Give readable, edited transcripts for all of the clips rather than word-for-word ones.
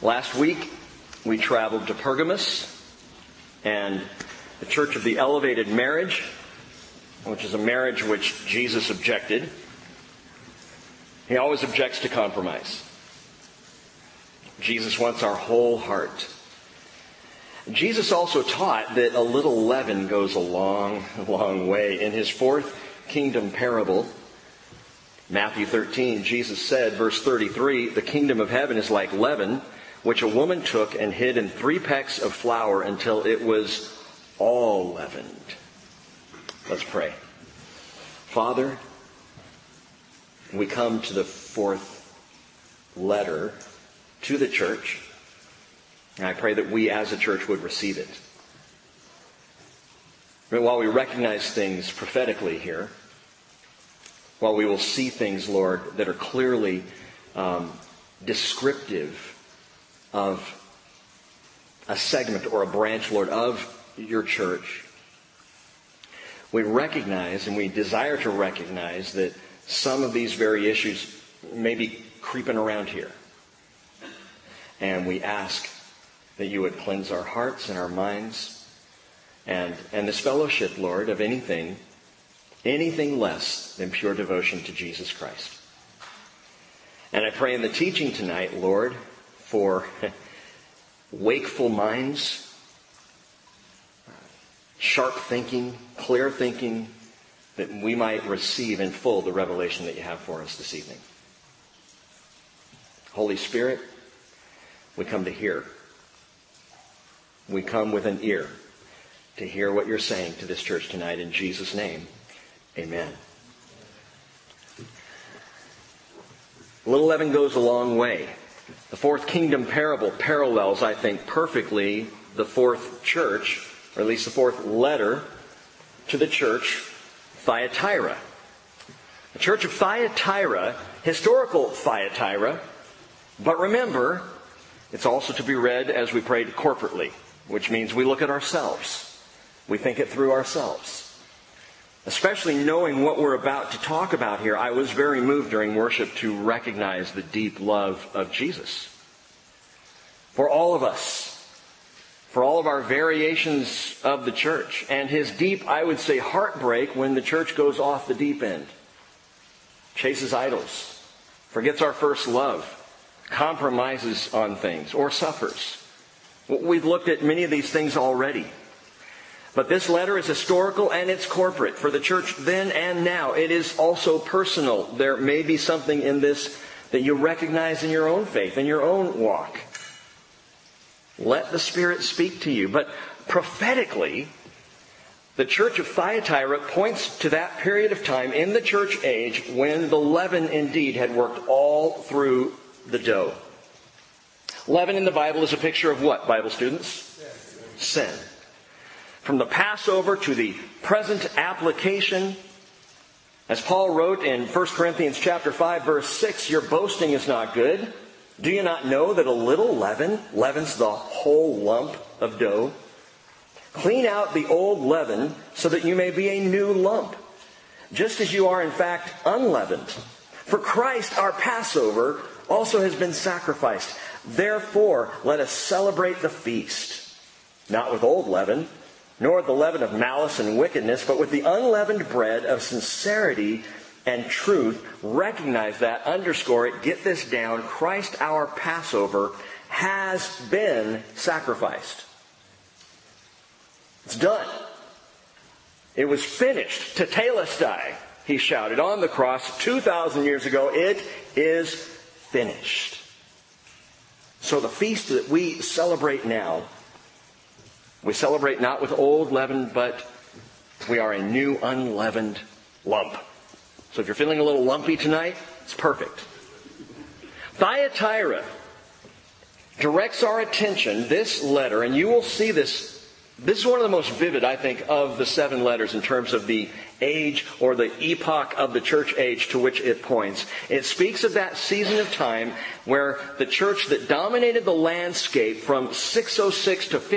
Last week, we traveled to Pergamos and the Church of the Elevated Marriage, which is a marriage which Jesus objected. He always objects to compromise. Jesus wants our whole heart. Jesus also taught that a little leaven goes a long, long way. In his fourth kingdom parable, Matthew 13, Jesus said, verse 33, "The kingdom of heaven is like leaven, which a woman took and hid in 3 pecks of flour until it was all leavened." Let's pray. Father, we come to the fourth letter to the church, and I pray that we as a church would receive it. But while we recognize things prophetically here, while we will see things, Lord, that are clearly descriptive of a segment or a branch, Lord, of your church, we recognize and we desire to recognize that some of these very issues may be creeping around here. And we ask that you would cleanse our hearts and our minds and this fellowship, Lord, of anything less than pure devotion to Jesus Christ. And I pray in the teaching tonight, Lord, for wakeful minds, sharp thinking, clear thinking, that we might receive in full the revelation that you have for us this evening. Holy Spirit, we come to hear. We come with an ear to hear what you're saying to this church tonight. In Jesus' name, amen. Little leaven goes a long way. The fourth kingdom parable parallels, I think, perfectly the fourth church, or at least the fourth letter to the church, Thyatira. The church of Thyatira, historical Thyatira, but remember, it's also to be read as we prayed corporately, which means we look at ourselves. We think it through ourselves. Especially knowing what we're about to talk about here, I was very moved during worship to recognize the deep love of Jesus. For all of us, for all of our variations of the church, and his deep, I would say, heartbreak when the church goes off the deep end, chases idols, forgets our first love, compromises on things, or suffers. We've looked at many of these things already. But this letter is historical and it's corporate for the church then and now. It is also personal. There may be something in this that you recognize in your own faith, in your own walk. Let the Spirit speak to you. But prophetically, the church of Thyatira points to that period of time in the church age when the leaven indeed had worked all through the dough. Leaven in the Bible is a picture of what, Bible students? Sin. From the Passover to the present application, as Paul wrote in 1 Corinthians chapter 5, verse 6, your boasting is not good. Do you not know that a little leaven leavens the whole lump of dough? Clean out the old leaven so that you may be a new lump, just as you are in fact unleavened. For Christ, our Passover, also has been sacrificed. Therefore, let us celebrate the feast, not with old leaven, nor the leaven of malice and wickedness, but with the unleavened bread of sincerity and truth. Recognize that, underscore it, get this down. Christ, our Passover, has been sacrificed. It's done. It was finished. Tetelestai, he shouted on the cross 2,000 years ago. It is finished. So the feast that we celebrate now, we celebrate not with old leaven, but we are a new unleavened lump. So if you're feeling a little lumpy tonight, it's perfect. Thyatira directs our attention, this letter, and you will see this. This is one of the most vivid, I think, of the 7 letters in terms of the age or the epoch of the church age to which it points. It speaks of that season of time where the church that dominated the landscape from 606 to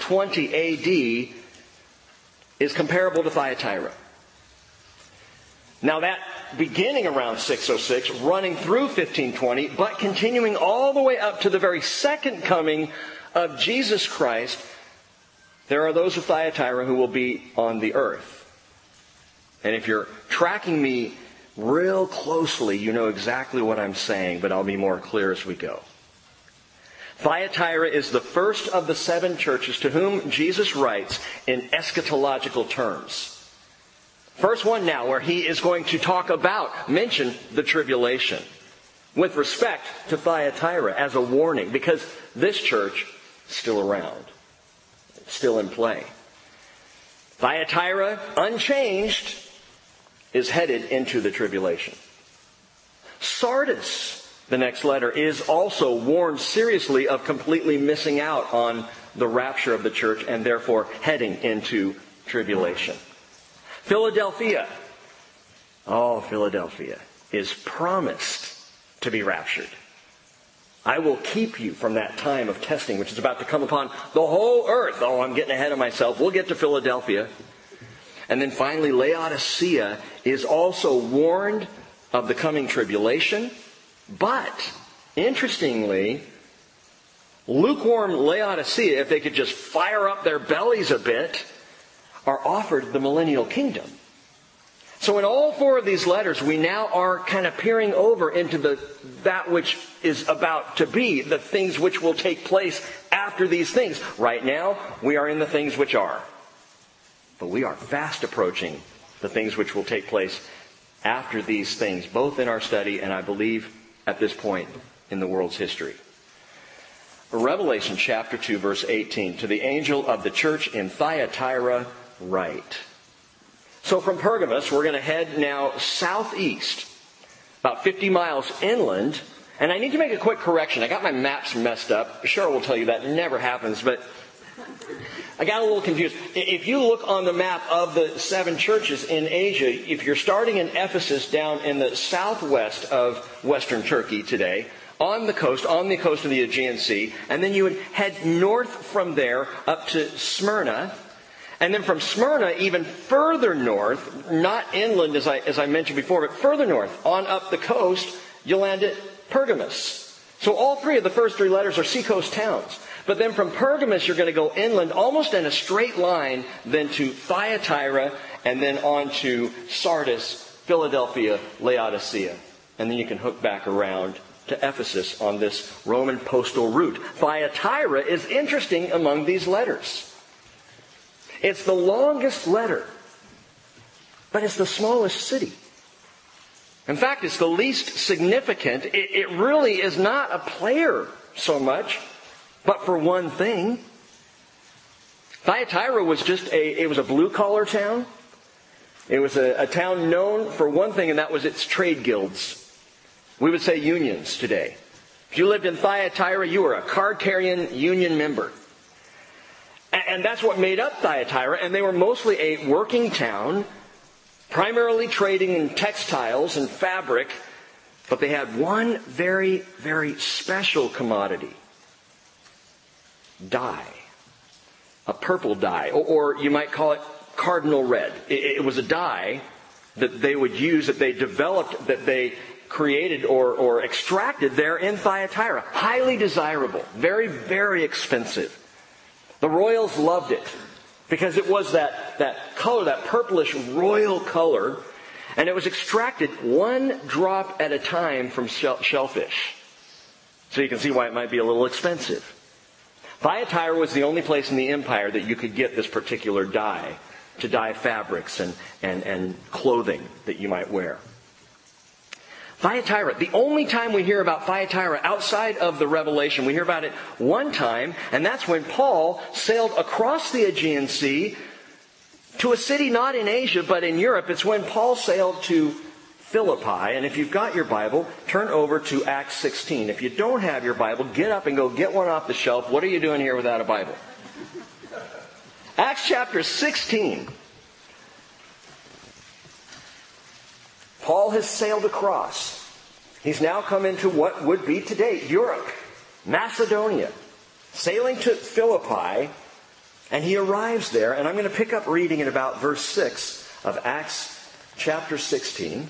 1520 AD is comparable to Thyatira. Now that beginning around 606, running through 1520, but continuing all the way up to the very second coming of Jesus Christ, there are those of Thyatira who will be on the earth. And if you're tracking me real closely, you know exactly what I'm saying, but I'll be more clear as we go. Thyatira is the first of the 7 churches to whom Jesus writes in eschatological terms. First one now where he is going to mention the tribulation with respect to Thyatira as a warning, because this church is still around, still in play. Thyatira, unchanged, is headed into the tribulation. Sardis, the next letter, is also warned seriously of completely missing out on the rapture of the church and therefore heading into tribulation. Philadelphia is promised to be raptured. I will keep you from that time of testing which is about to come upon the whole earth. Oh, I'm getting ahead of myself. We'll get to Philadelphia. And then finally, Laodicea is also warned of the coming tribulation. But, interestingly, lukewarm Laodicea, if they could just fire up their bellies a bit, are offered the millennial kingdom. So in all 4 of these letters, we now are kind of peering over into that which is about to be, the things which will take place after these things. Right now, we are in the things which are. But we are fast approaching the things which will take place after these things, both in our study and I believe at this point in the world's history. Revelation chapter 2, verse 18. To the angel of the church in Thyatira write. So from Pergamos, we're going to head now southeast, about 50 miles inland. And I need to make a quick correction. I got my maps messed up. Cheryl will tell you that never happens, but I got a little confused. If you look on the map of the 7 churches in Asia, if you're starting in Ephesus down in the southwest of western Turkey today, on the coast of the Aegean Sea, and then you would head north from there up to Smyrna, and then from Smyrna even further north, not inland as I mentioned before, but further north, on up the coast, you'll land at Pergamos. So all 3 of the first 3 letters are seacoast towns. But then from Pergamos, you're going to go inland almost in a straight line, then to Thyatira, and then on to Sardis, Philadelphia, Laodicea. And then you can hook back around to Ephesus on this Roman postal route. Thyatira is interesting among these letters. It's the longest letter, but it's the smallest city. In fact, it's the least significant. It really is not a player so much. But for one thing, Thyatira was it was a blue-collar town. It was a town known for one thing, and that was its trade guilds. We would say unions today. If you lived in Thyatira, you were a card-carrying union member. And that's what made up Thyatira, and they were mostly a working town, primarily trading in textiles and fabric, but they had one very, very special commodity. Dye. A purple dye. Or you might call it cardinal red. It was a dye that they would use, that they developed, that they created or extracted there in Thyatira. Highly desirable. Very, very expensive. The royals loved it because it was that color, that purplish royal color, and it was extracted 1 drop at a time from shellfish. So you can see why it might be a little expensive. Thyatira was the only place in the empire that you could get this particular dye to dye fabrics and clothing that you might wear. Thyatira, the only time we hear about Thyatira outside of the Revelation, we hear about it one time, and that's when Paul sailed across the Aegean Sea to a city not in Asia but in Europe. It's when Paul sailed to Philippi. And if you've got your Bible, turn over to Acts 16. If you don't have your Bible, get up and go get one off the shelf. What are you doing here without a Bible? Acts chapter 16. Paul has sailed across. He's now come into what would be today Europe, Macedonia, sailing to Philippi, and he arrives there. And I'm going to pick up reading in about verse 6 of Acts chapter 16.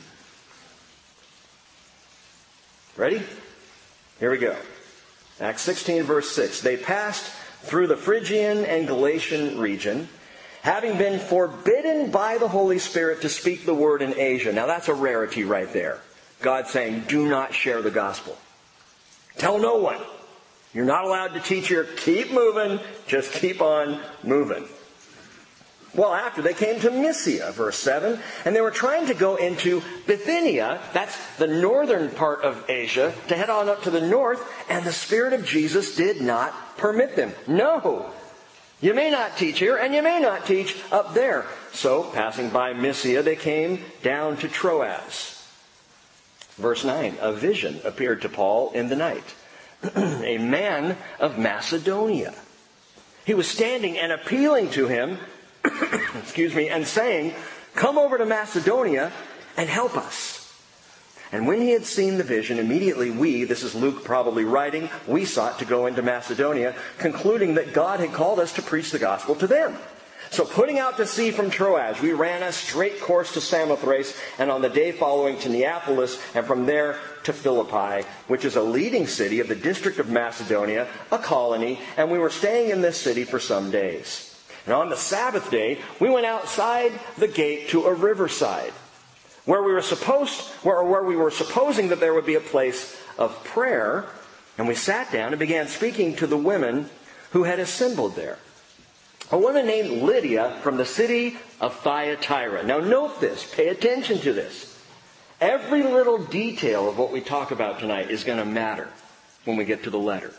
Ready? Here we go. Acts 16, verse 6. They passed through the Phrygian and Galatian region, having been forbidden by the Holy Spirit to speak the word in Asia. Now that's a rarity right there. God saying, do not share the gospel. Tell no one. You're not allowed to teach here. Keep moving. Just keep on moving. Well, after they came to Mysia, verse 7, and they were trying to go into Bithynia, that's the northern part of Asia, to head on up to the north, and the Spirit of Jesus did not permit them. No! You may not teach here, and you may not teach up there. So, passing by Mysia, they came down to Troas. Verse 9, a vision appeared to Paul in the night. A man of Macedonia. He was standing and appealing to him, and saying, come over to Macedonia and help us. And when he had seen the vision, immediately we, this is Luke probably writing, we sought to go into Macedonia, concluding that God had called us to preach the gospel to them. So putting out to sea from Troas, we ran a straight course to Samothrace, and on the day following to Neapolis, and from there to Philippi, which is a leading city of the district of Macedonia, a colony, and we were staying in this city for some days. And on the Sabbath day, we went outside the gate to a riverside, where we were supposing that there would be a place of prayer, and we sat down and began speaking to the women who had assembled there. A woman named Lydia from the city of Thyatira. Now note this, pay attention to this. Every little detail of what we talk about tonight is going to matter when we get to the letter.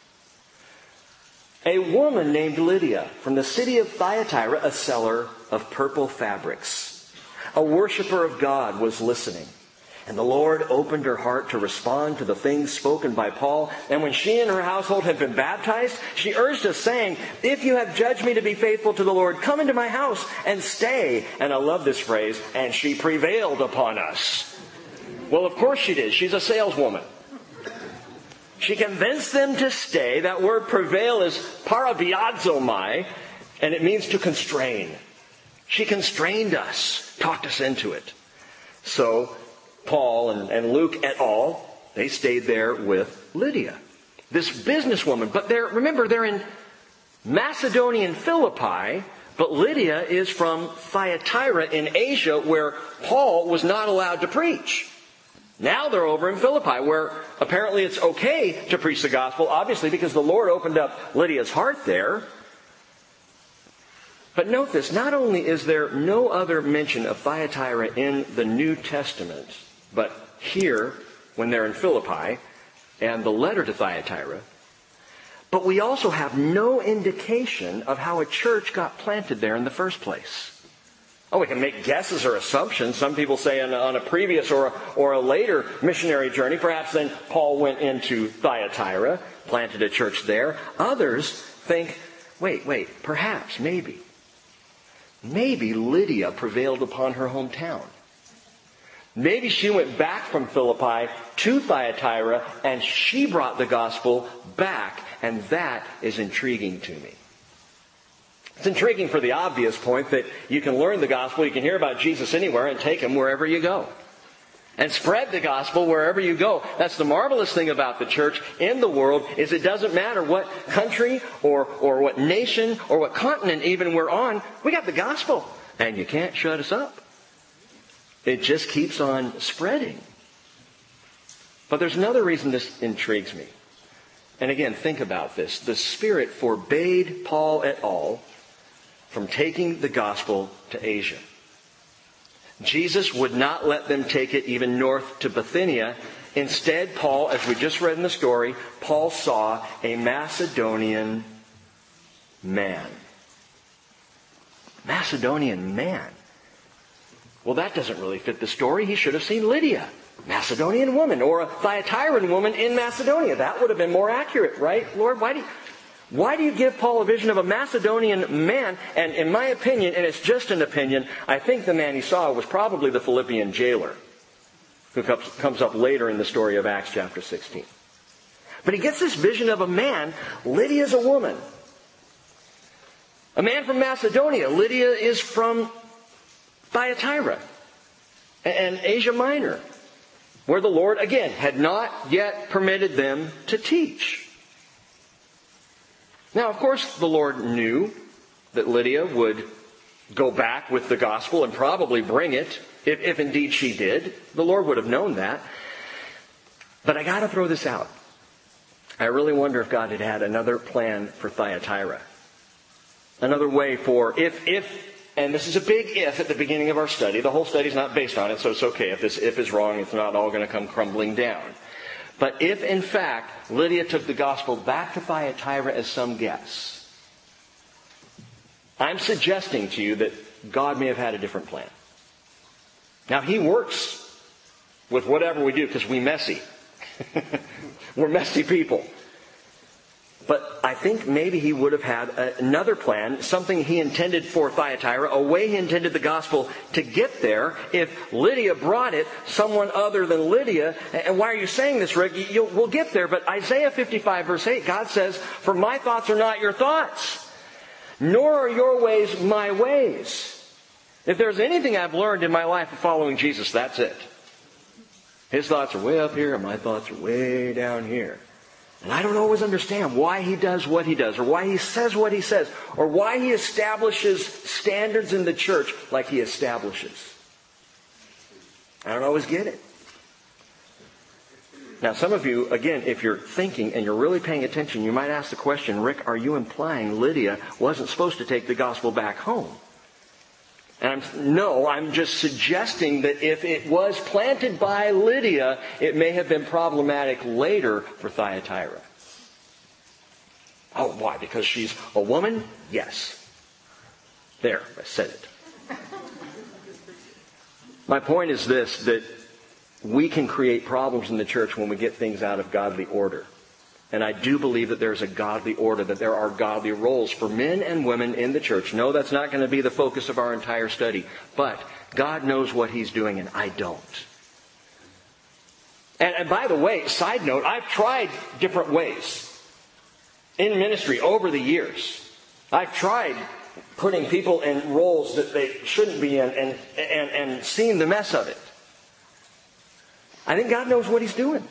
A woman named Lydia from the city of Thyatira, a seller of purple fabrics. A worshiper of God was listening. And the Lord opened her heart to respond to the things spoken by Paul. And when she and her household had been baptized, she urged us, saying, if you have judged me to be faithful to the Lord, come into my house and stay. And I love this phrase, and she prevailed upon us. Well, of course she did. She's a saleswoman. She convinced them to stay. That word prevail is parabiazomai, and it means to constrain. She constrained us, talked us into it. So Paul and Luke et al., they stayed there with Lydia, this businesswoman. But remember, they're in Macedonian Philippi, but Lydia is from Thyatira in Asia, where Paul was not allowed to preach. Now they're over in Philippi, where apparently it's okay to preach the gospel, obviously because the Lord opened up Lydia's heart there. But note this, not only is there no other mention of Thyatira in the New Testament, but here, when they're in Philippi, and the letter to Thyatira, but we also have no indication of how a church got planted there in the first place. Oh, we can make guesses or assumptions. Some people say on a previous or a later missionary journey, perhaps then Paul went into Thyatira, planted a church there. Others think, wait, perhaps, maybe Lydia prevailed upon her hometown. Maybe she went back from Philippi to Thyatira and she brought the gospel back, and that is intriguing to me. It's intriguing for the obvious point that you can learn the gospel, you can hear about Jesus anywhere and take him wherever you go. And spread the gospel wherever you go. That's the marvelous thing about the church in the world, is it doesn't matter what country or what nation or what continent even we're on, we got the gospel. And you can't shut us up. It just keeps on spreading. But there's another reason this intrigues me. And again, think about this. The Spirit forbade Paul et al. From taking the gospel to Asia. Jesus would not let them take it even north to Bithynia. Instead, Paul, as we just read in the story, Paul saw a Macedonian man. Macedonian man. Well, that doesn't really fit the story. He should have seen Lydia, Macedonian woman, or a Thyatiran woman in Macedonia. That would have been more accurate, right? Lord, why do you give Paul a vision of a Macedonian man? And in my opinion, and it's just an opinion, I think the man he saw was probably the Philippian jailer, who comes up later in the story of Acts chapter 16. But he gets this vision of a man. Lydia's a woman. A man from Macedonia. Lydia is from Thyatira. and Asia Minor, where the Lord, again, had not yet permitted them to teach. Now, of course, the Lord knew that Lydia would go back with the gospel and probably bring it, if indeed she did. The Lord would have known that. But I got to throw this out. I really wonder if God had had another plan for Thyatira. Another way for, and this is a big if at the beginning of our study. The whole study's not based on it, so it's okay. If this if is wrong, it's not all going to come crumbling down. But if, in fact, Lydia took the gospel back to Thyatira as some guess, I'm suggesting to you that God may have had a different plan. Now, He works with whatever we do because we're messy. We're messy people. But I think maybe He would have had another plan, something He intended for Thyatira, a way He intended the gospel to get there. If Lydia brought it, someone other than Lydia, and why are you saying this, Rick? We'll get there, but Isaiah 55 verse 8, God says, "For my thoughts are not your thoughts, nor are your ways my ways." If there's anything I've learned in my life of following Jesus, that's it. His thoughts are way up here and my thoughts are way down here. And I don't always understand why He does what He does, or why He says what He says, or why He establishes standards in the church like He establishes. I don't always get it. Now, some of you, again, if you're thinking and you're really paying attention, you might ask the question, Rick, are you implying Lydia wasn't supposed to take the gospel back home? And I'm just suggesting that if it was planted by Lydia, it may have been problematic later for Thyatira. Oh, why? Because she's a woman? Yes. There, I said it. My point is this, that we can create problems in the church when we get things out of godly order. And I do believe that there's a godly order, that there are godly roles for men and women in the church. No, that's not going to be the focus of our entire study. But God knows what He's doing, and I don't. And by the way, side note, I've tried different ways in ministry over the years. I've tried putting people in roles that they shouldn't be in and seen the mess of it. I think God knows what He's doing.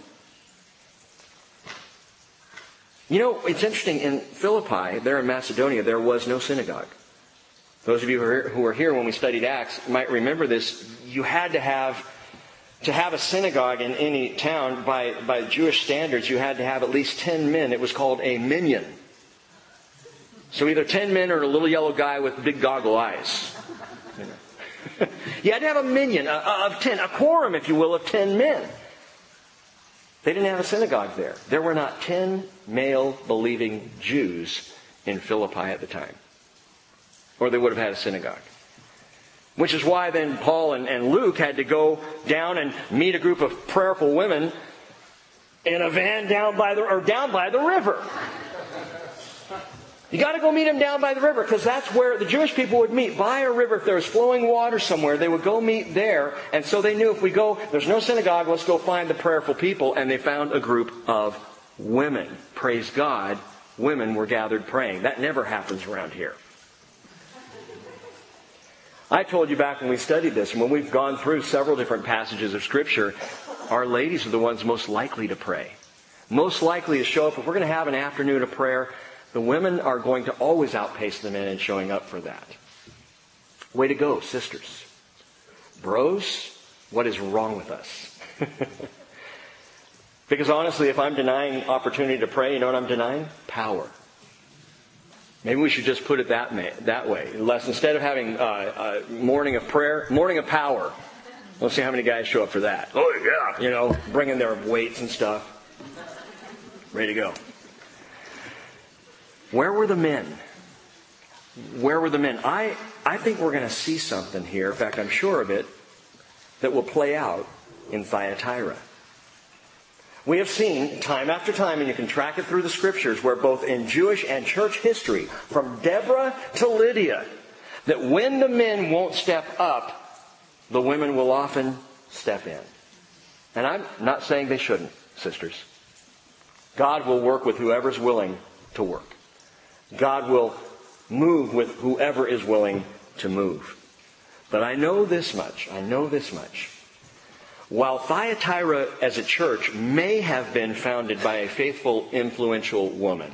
You know, it's interesting, in Philippi, there in Macedonia, there was no synagogue. Those of you who were here when we studied Acts might remember this. You had to have a synagogue in any town, by Jewish standards, you had to have at least 10 men. It was called a minyan. So either 10 men or a little yellow guy with big goggle eyes. You had to have a minyan of 10, a quorum, if you will, of 10 men. They didn't have a synagogue there. There were not 10 male believing Jews in Philippi at the time. Or they would have had a synagogue. Which is why then Paul and Luke had to go down and meet a group of prayerful women in a van down by the river. You got to go meet them down by the river, because that's where the Jewish people would meet, by a river. If there was flowing water somewhere, they would go meet there. And so they knew, if we go, there's no synagogue, let's go find the prayerful people. And they found a group of women. Praise God, women were gathered praying. That never happens around here. I told you back when we studied this, and when we've gone through several different passages of Scripture, our ladies are the ones most likely to pray. Most likely to show up. If we're going to have an afternoon of prayer, the women are going to always outpace the men in showing up for that. Way to go, sisters. Bros, what is wrong with us? Because honestly, if I'm denying opportunity to pray, you know what I'm denying? Power. Maybe we should just put it that way. Instead of having a morning of prayer, morning of power. Let's see how many guys show up for that. Oh yeah, bringing their weights and stuff. Ready to go. Where were the men? Where were the men? I think we're going to see something here. In fact, I'm sure of it, that will play out in Thyatira. We have seen time after time, and you can track it through the Scriptures, where both in Jewish and church history, from Deborah to Lydia, that when the men won't step up, the women will often step in. And I'm not saying they shouldn't, sisters. God will work with whoever's willing to work. God will move with whoever is willing to move. But I know this much. While Thyatira as a church may have been founded by a faithful, influential woman,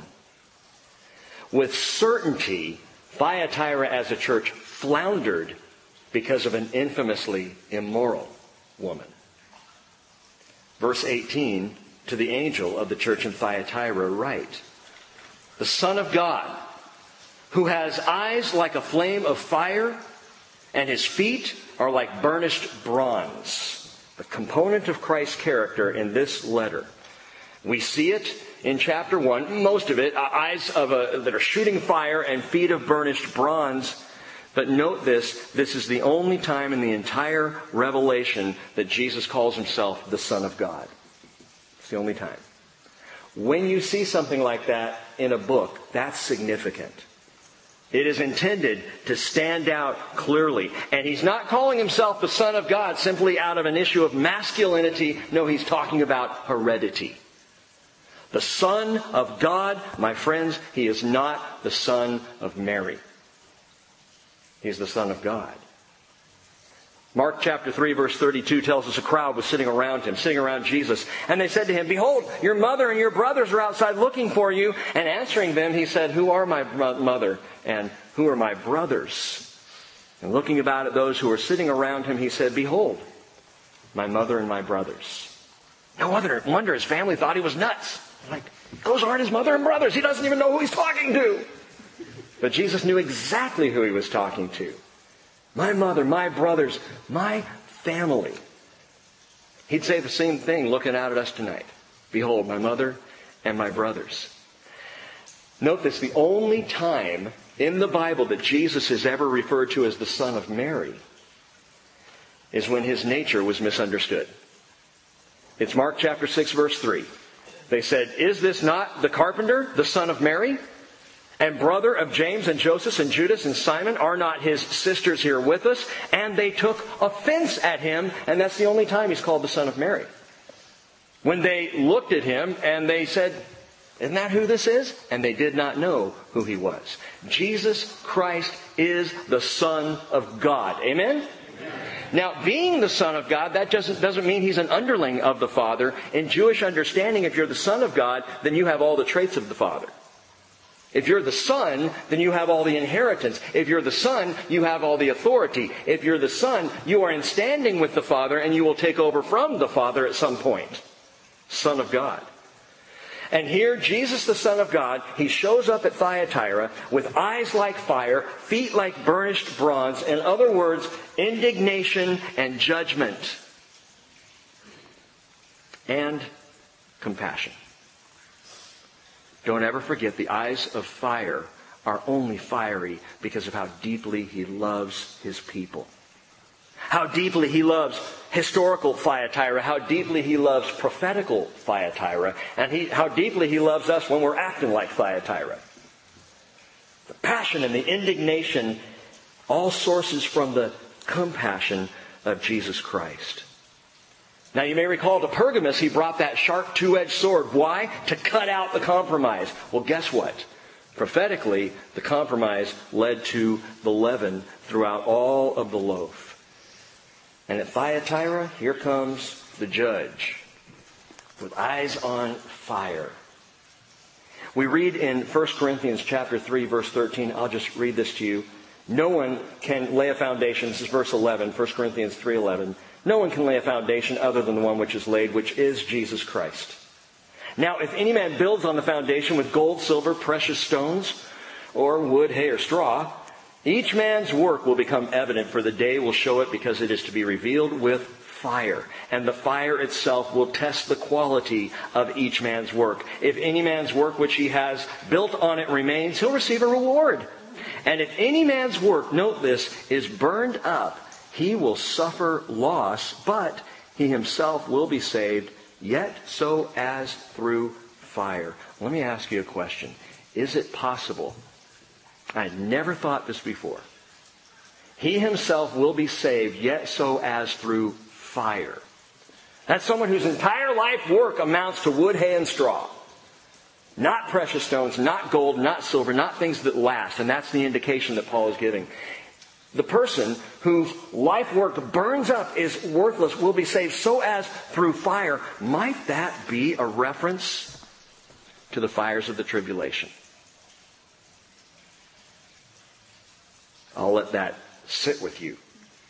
with certainty, Thyatira as a church floundered because of an infamously immoral woman. Verse 18, to the angel of the church in Thyatira write, the Son of God, who has eyes like a flame of fire, and his feet are like burnished bronze. The component of Christ's character in this letter. We see it in chapter 1, most of it, eyes that are shooting fire and feet of burnished bronze. But note this is the only time in the entire Revelation that Jesus calls himself the Son of God. It's the only time. When you see something like that in a book, that's significant. It is intended to stand out clearly. And he's not calling himself the Son of God simply out of an issue of masculinity. No, he's talking about heredity. The Son of God, my friends, he is not the son of Mary. He's the Son of God. Mark chapter 3 verse 32 tells us a crowd was sitting around him, sitting around Jesus. And they said to him, behold, your mother and your brothers are outside looking for you. And answering them, he said, who are my mother and who are my brothers? And looking about at those who were sitting around him, he said, behold, my mother and my brothers. No wonder his family thought he was nuts. Like, those aren't his mother and brothers. He doesn't even know who he's talking to. But Jesus knew exactly who he was talking to. My mother, my brothers, my family. He'd say the same thing looking out at us tonight. Behold, my mother and my brothers. Note this, the only time in the Bible that Jesus is ever referred to as the Son of Mary is when his nature was misunderstood. It's Mark chapter 6 verse 3. They said, is this not the carpenter, the son of Mary? And brother of James and Joseph and Judas and Simon, are not his sisters here with us? And they took offense at him, and that's the only time he's called the Son of Mary. When they looked at him and they said, isn't that who this is? And they did not know who he was. Jesus Christ is the Son of God. Amen? Now, being the Son of God, that doesn't mean he's an underling of the Father. In Jewish understanding, if you're the Son of God, then you have all the traits of the Father. If you're the Son, then you have all the inheritance. If you're the Son, you have all the authority. If you're the Son, you are in standing with the Father, and you will take over from the Father at some point. Son of God. And here, Jesus, the Son of God, he shows up at Thyatira with eyes like fire, feet like burnished bronze. In other words, indignation and judgment. And compassion. Don't ever forget, the eyes of fire are only fiery because of how deeply he loves his people. How deeply he loves historical Thyatira, how deeply he loves prophetical Thyatira, and how deeply he loves us when we're acting like Thyatira. The passion and the indignation, all sources from the compassion of Jesus Christ. Now you may recall to Pergamos, he brought that sharp two-edged sword. Why? To cut out the compromise. Well, guess what? Prophetically, the compromise led to the leaven throughout all of the loaf. And at Thyatira, here comes the judge with eyes on fire. We read in 1 Corinthians chapter 3, verse 13. I'll just read this to you. No one can lay a foundation. This is verse 11, 1 Corinthians 3:11. No one can lay a foundation other than the one which is laid, which is Jesus Christ. Now, if any man builds on the foundation with gold, silver, precious stones, or wood, hay, or straw, each man's work will become evident, for the day will show it, because it is to be revealed with fire. And the fire itself will test the quality of each man's work. If any man's work which he has built on it remains, he'll receive a reward. And if any man's work, note this, is burned up, he will suffer loss, but he himself will be saved, yet so as through fire. Let me ask you a question. Is it possible? I never thought this before. He himself will be saved, yet so as through fire. That's someone whose entire life work amounts to wood, hay, and straw. Not precious stones, not gold, not silver, not things that last. And that's the indication that Paul is giving. The person whose life work burns up is worthless will be saved so as through fire. Might that be a reference to the fires of the tribulation? I'll let that sit with you.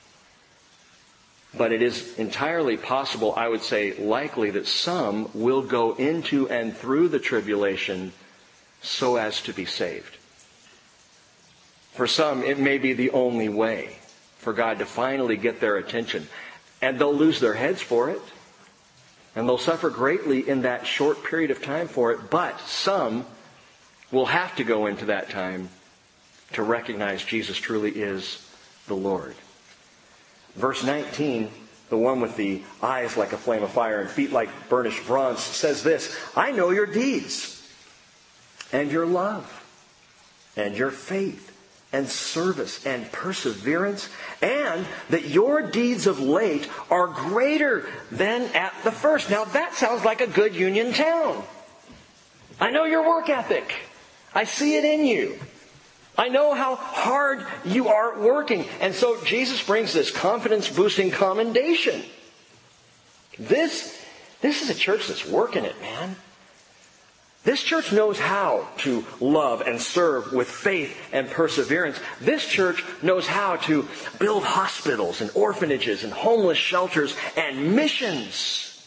But it is entirely possible, I would say likely, that some will go into and through the tribulation so as to be saved. For some, it may be the only way for God to finally get their attention. And they'll lose their heads for it. And they'll suffer greatly in that short period of time for it. But some will have to go into that time to recognize Jesus truly is the Lord. Verse 19, the one with the eyes like a flame of fire and feet like burnished bronze, says this, I know your deeds and your love and your faith and service and perseverance, and that your deeds of late are greater than at the first. Now that sounds like a good Union town. I know your work ethic. I see it in you. I know how hard you are working. And so Jesus brings this confidence-boosting commendation. This is a church that's working it, man. This church knows how to love and serve with faith and perseverance. This church knows how to build hospitals and orphanages and homeless shelters and missions.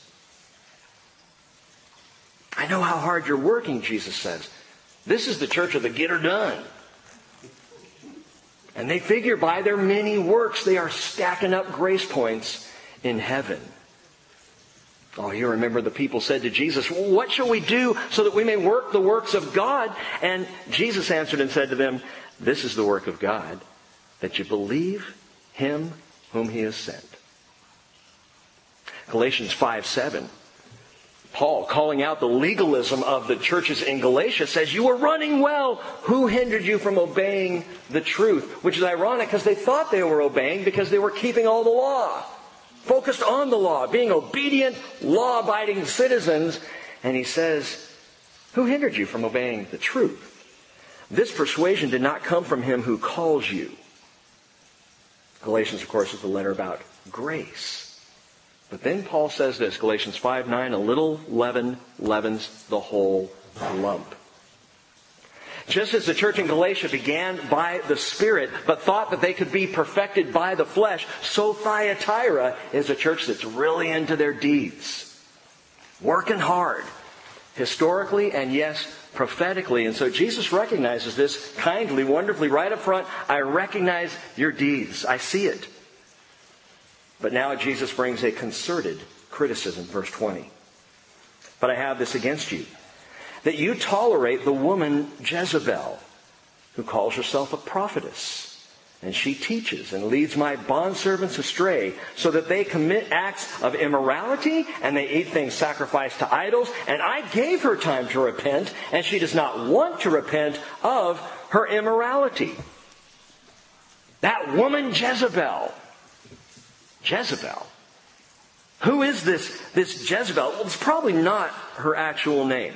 I know how hard you're working, Jesus says. This is the church of the get her done. And they figure by their many works they are stacking up grace points in heaven. Oh, you remember the people said to Jesus, well, what shall we do so that we may work the works of God? And Jesus answered and said to them, this is the work of God, that you believe Him whom He has sent. Galatians 5:7. Paul, calling out the legalism of the churches in Galatia, says, you were running well. Who hindered you from obeying the truth? Which is ironic because they thought they were obeying because they were keeping all the law. Focused on the law, being obedient, law-abiding citizens. And he says, who hindered you from obeying the truth? This persuasion did not come from Him who calls you. Galatians, of course, is the letter about grace. But then Paul says this, Galatians 5:9, a little leaven leavens the whole lump. Just as the church in Galatia began by the Spirit, but thought that they could be perfected by the flesh, so Thyatira is a church that's really into their deeds. Working hard, historically and yes, prophetically. And so Jesus recognizes this kindly, wonderfully, right up front. I recognize your deeds. I see it. But now Jesus brings a concerted criticism, verse 20. But I have this against you, that you tolerate the woman Jezebel, who calls herself a prophetess. And she teaches and leads my bondservants astray, so that they commit acts of immorality, and they eat things sacrificed to idols. And I gave her time to repent, and she does not want to repent of her immorality. That woman Jezebel. Jezebel. Who is this Jezebel? Well, it's probably not her actual name.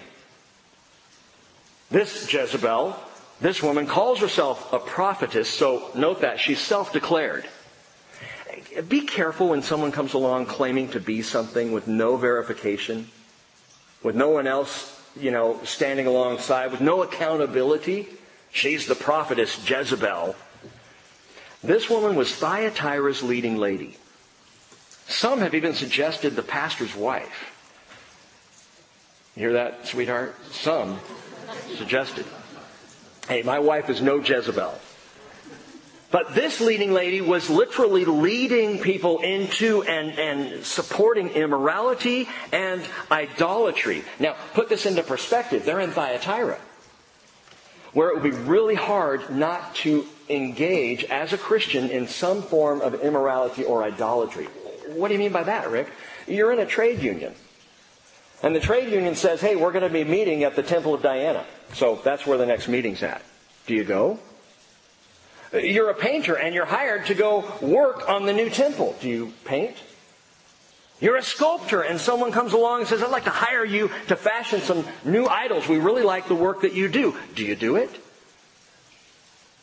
This Jezebel, this woman, calls herself a prophetess, so note that she's self-declared. Be careful when someone comes along claiming to be something with no verification, with no one else, standing alongside, with no accountability. She's the prophetess Jezebel. This woman was Thyatira's leading lady. Some have even suggested the pastor's wife. You hear that, sweetheart? Some suggested. Hey, my wife is no Jezebel. But this leading lady was literally leading people into and supporting immorality and idolatry. Now, put this into perspective. They're in Thyatira, where it would be really hard not to engage as a Christian in some form of immorality or idolatry. What do you mean by that, Rick? You're in a trade union. And the trade union says, hey, we're going to be meeting at the Temple of Diana. So that's where the next meeting's at. Do you go? You're a painter and you're hired to go work on the new temple. Do you paint? You're a sculptor and someone comes along and says, I'd like to hire you to fashion some new idols. We really like the work that you do. Do you do it?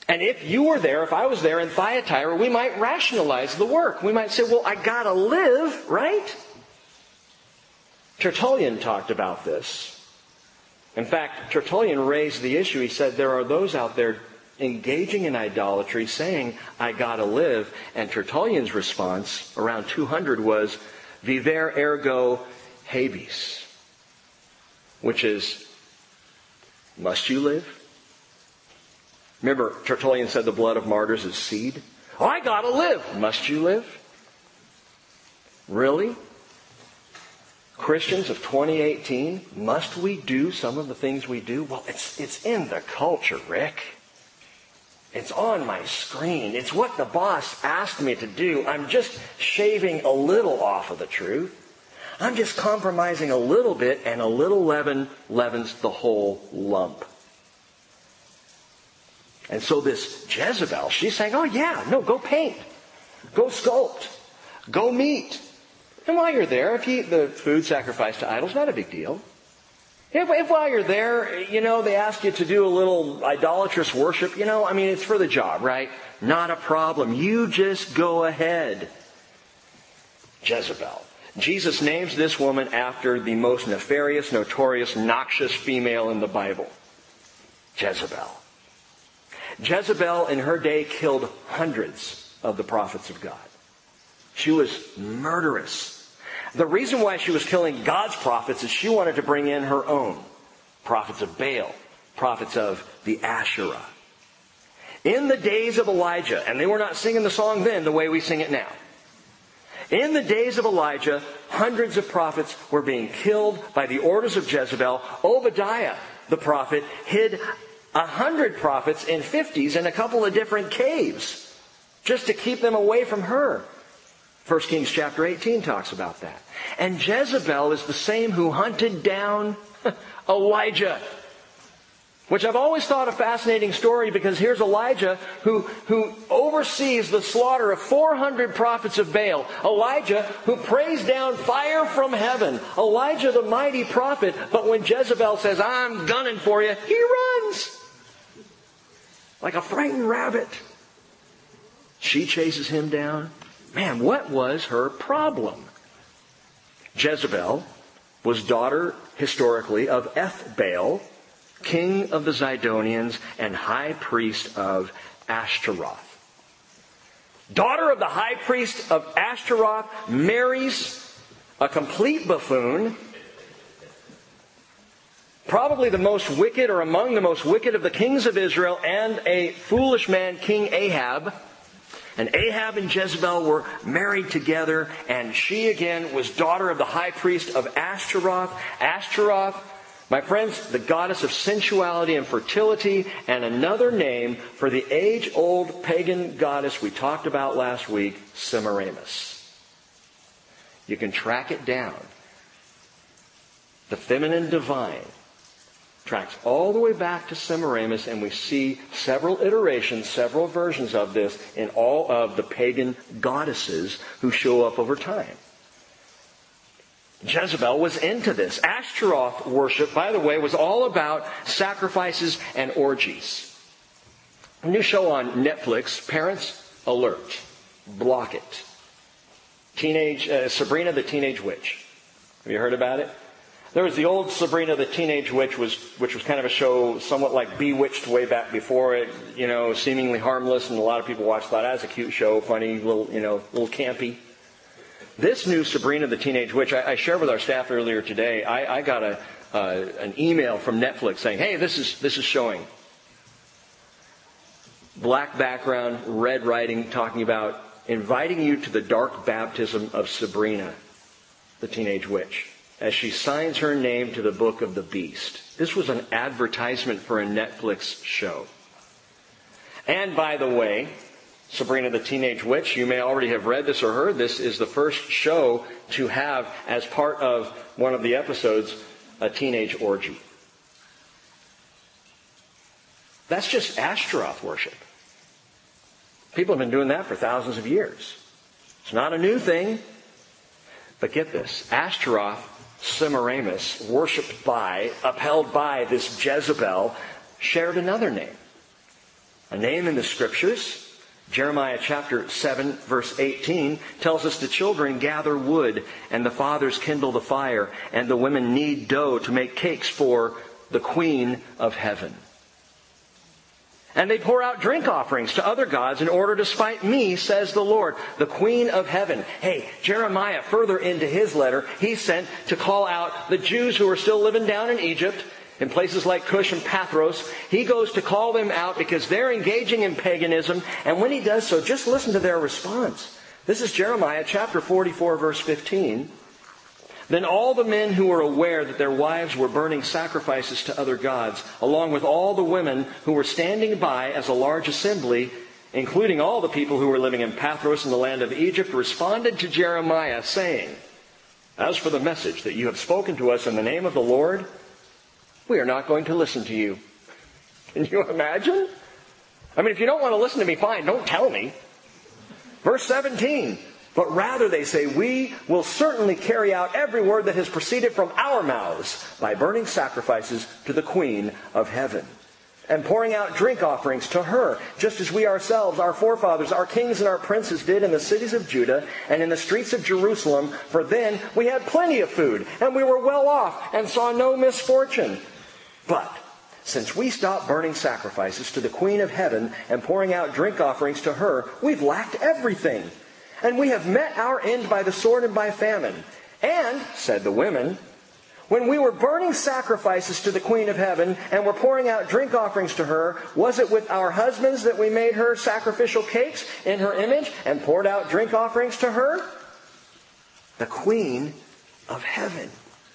And if you were there, if I was there in Thyatira, we might rationalize the work. We might say, well, I gotta live, right? Tertullian talked about this. In fact, Tertullian raised the issue. He said there are those out there engaging in idolatry, saying, I gotta live. And Tertullian's response, around 200, was, viver ergo habes, which is, must you live? Remember, Tertullian said the blood of martyrs is seed. Oh, I gotta live. Must you live? Really? Christians of 2018, must we do some of the things we do? Well, it's in the culture, Rick. It's on my screen. It's what the boss asked me to do. I'm just shaving a little off of the truth. I'm just compromising a little bit, and a little leaven leavens the whole lump. And so this Jezebel, she's saying, oh yeah, no, go paint. Go sculpt. Go meet. And while you're there, if you eat the food sacrificed to idols, not a big deal. If while you're there, they ask you to do a little idolatrous worship, it's for the job, right? Not a problem. You just go ahead. Jezebel. Jesus names this woman after the most nefarious, notorious, noxious female in the Bible. Jezebel. Jezebel in her day killed hundreds of the prophets of God. She was murderous. The reason why she was killing God's prophets is she wanted to bring in her own prophets of Baal, prophets of the Asherah. In the days of Elijah, and they were not singing the song then the way we sing it now. In the days of Elijah, hundreds of prophets were being killed by the orders of Jezebel. Obadiah, the prophet, hid 100 prophets in 50s in a couple of different caves just to keep them away from her. 1 Kings chapter 18 talks about that. And Jezebel is the same who hunted down Elijah. Which I've always thought a fascinating story, because here's Elijah who oversees the slaughter of 400 prophets of Baal. Elijah who prays down fire from heaven. Elijah the mighty prophet. But when Jezebel says, I'm gunning for you, he runs. Like a frightened rabbit. She chases him down. Man, what was her problem? Jezebel was daughter, historically, of Ethbaal, king of the Zidonians and high priest of Ashtaroth. Daughter of the high priest of Ashtaroth marries a complete buffoon, probably the most wicked or among the most wicked of the kings of Israel, and a foolish man, King Ahab. And Ahab and Jezebel were married together, and she again was daughter of the high priest of Ashtaroth. Ashtaroth, my friends, the goddess of sensuality and fertility, and another name for the age-old pagan goddess we talked about last week, Semiramis. You can track it down. The feminine divine tracks all the way back to Semiramis, and we see several iterations, several versions of this in all of the pagan goddesses who show up over time. Jezebel was into this. Ashtaroth worship, by the way, was all about sacrifices and orgies. A new show on Netflix, Parents Alert. Block it. Sabrina the Teenage Witch. Have you heard about it? There was the old Sabrina the Teenage Witch, which was kind of a show somewhat like Bewitched way back before it, seemingly harmless, and a lot of people watched that as a cute show, funny, little campy. This new Sabrina the Teenage Witch, I shared with our staff earlier today. I got an email from Netflix saying, "Hey, this is showing." Black background, red writing, talking about inviting you to the dark baptism of Sabrina the Teenage Witch, as she signs her name to the book of the beast. This was an advertisement for a Netflix show. And by the way, Sabrina the Teenage Witch, you may already have read this or heard this, is the first show to have, as part of one of the episodes, a teenage orgy. That's just Ashtaroth worship. People have been doing that for thousands of years. It's not a new thing. But get this, Ashtaroth, Semiramis, worshipped by, upheld by this Jezebel, shared another name. A name in the Scriptures. Jeremiah chapter 7, verse 18 tells us the children gather wood and the fathers kindle the fire and the women knead dough to make cakes for the Queen of Heaven. And they pour out drink offerings to other gods in order to spite me, says the Lord, the Queen of Heaven. Hey, Jeremiah, further into his letter, he's sent to call out the Jews who are still living down in Egypt, in places like Cush and Pathros. He goes to call them out because they're engaging in paganism. And when he does so, just listen to their response. This is Jeremiah chapter 44, verse 15. Then all the men who were aware that their wives were burning sacrifices to other gods, along with all the women who were standing by as a large assembly, including all the people who were living in Pathros in the land of Egypt, responded to Jeremiah, saying, "As for the message that you have spoken to us in the name of the Lord, we are not going to listen to you." Can you imagine? I mean, if you don't want to listen to me, fine, don't tell me. Verse 17, but rather they say, we will certainly carry out every word that has proceeded from our mouths by burning sacrifices to the Queen of Heaven and pouring out drink offerings to her, just as we ourselves, our forefathers, our kings and our princes did in the cities of Judah and in the streets of Jerusalem. For then we had plenty of food and we were well off and saw no misfortune. But since we stopped burning sacrifices to the Queen of Heaven and pouring out drink offerings to her, we've lacked everything. And we have met our end by the sword and by famine. And, said the women, when we were burning sacrifices to the Queen of Heaven and were pouring out drink offerings to her, was it with our husbands that we made her sacrificial cakes in her image and poured out drink offerings to her? The Queen of Heaven.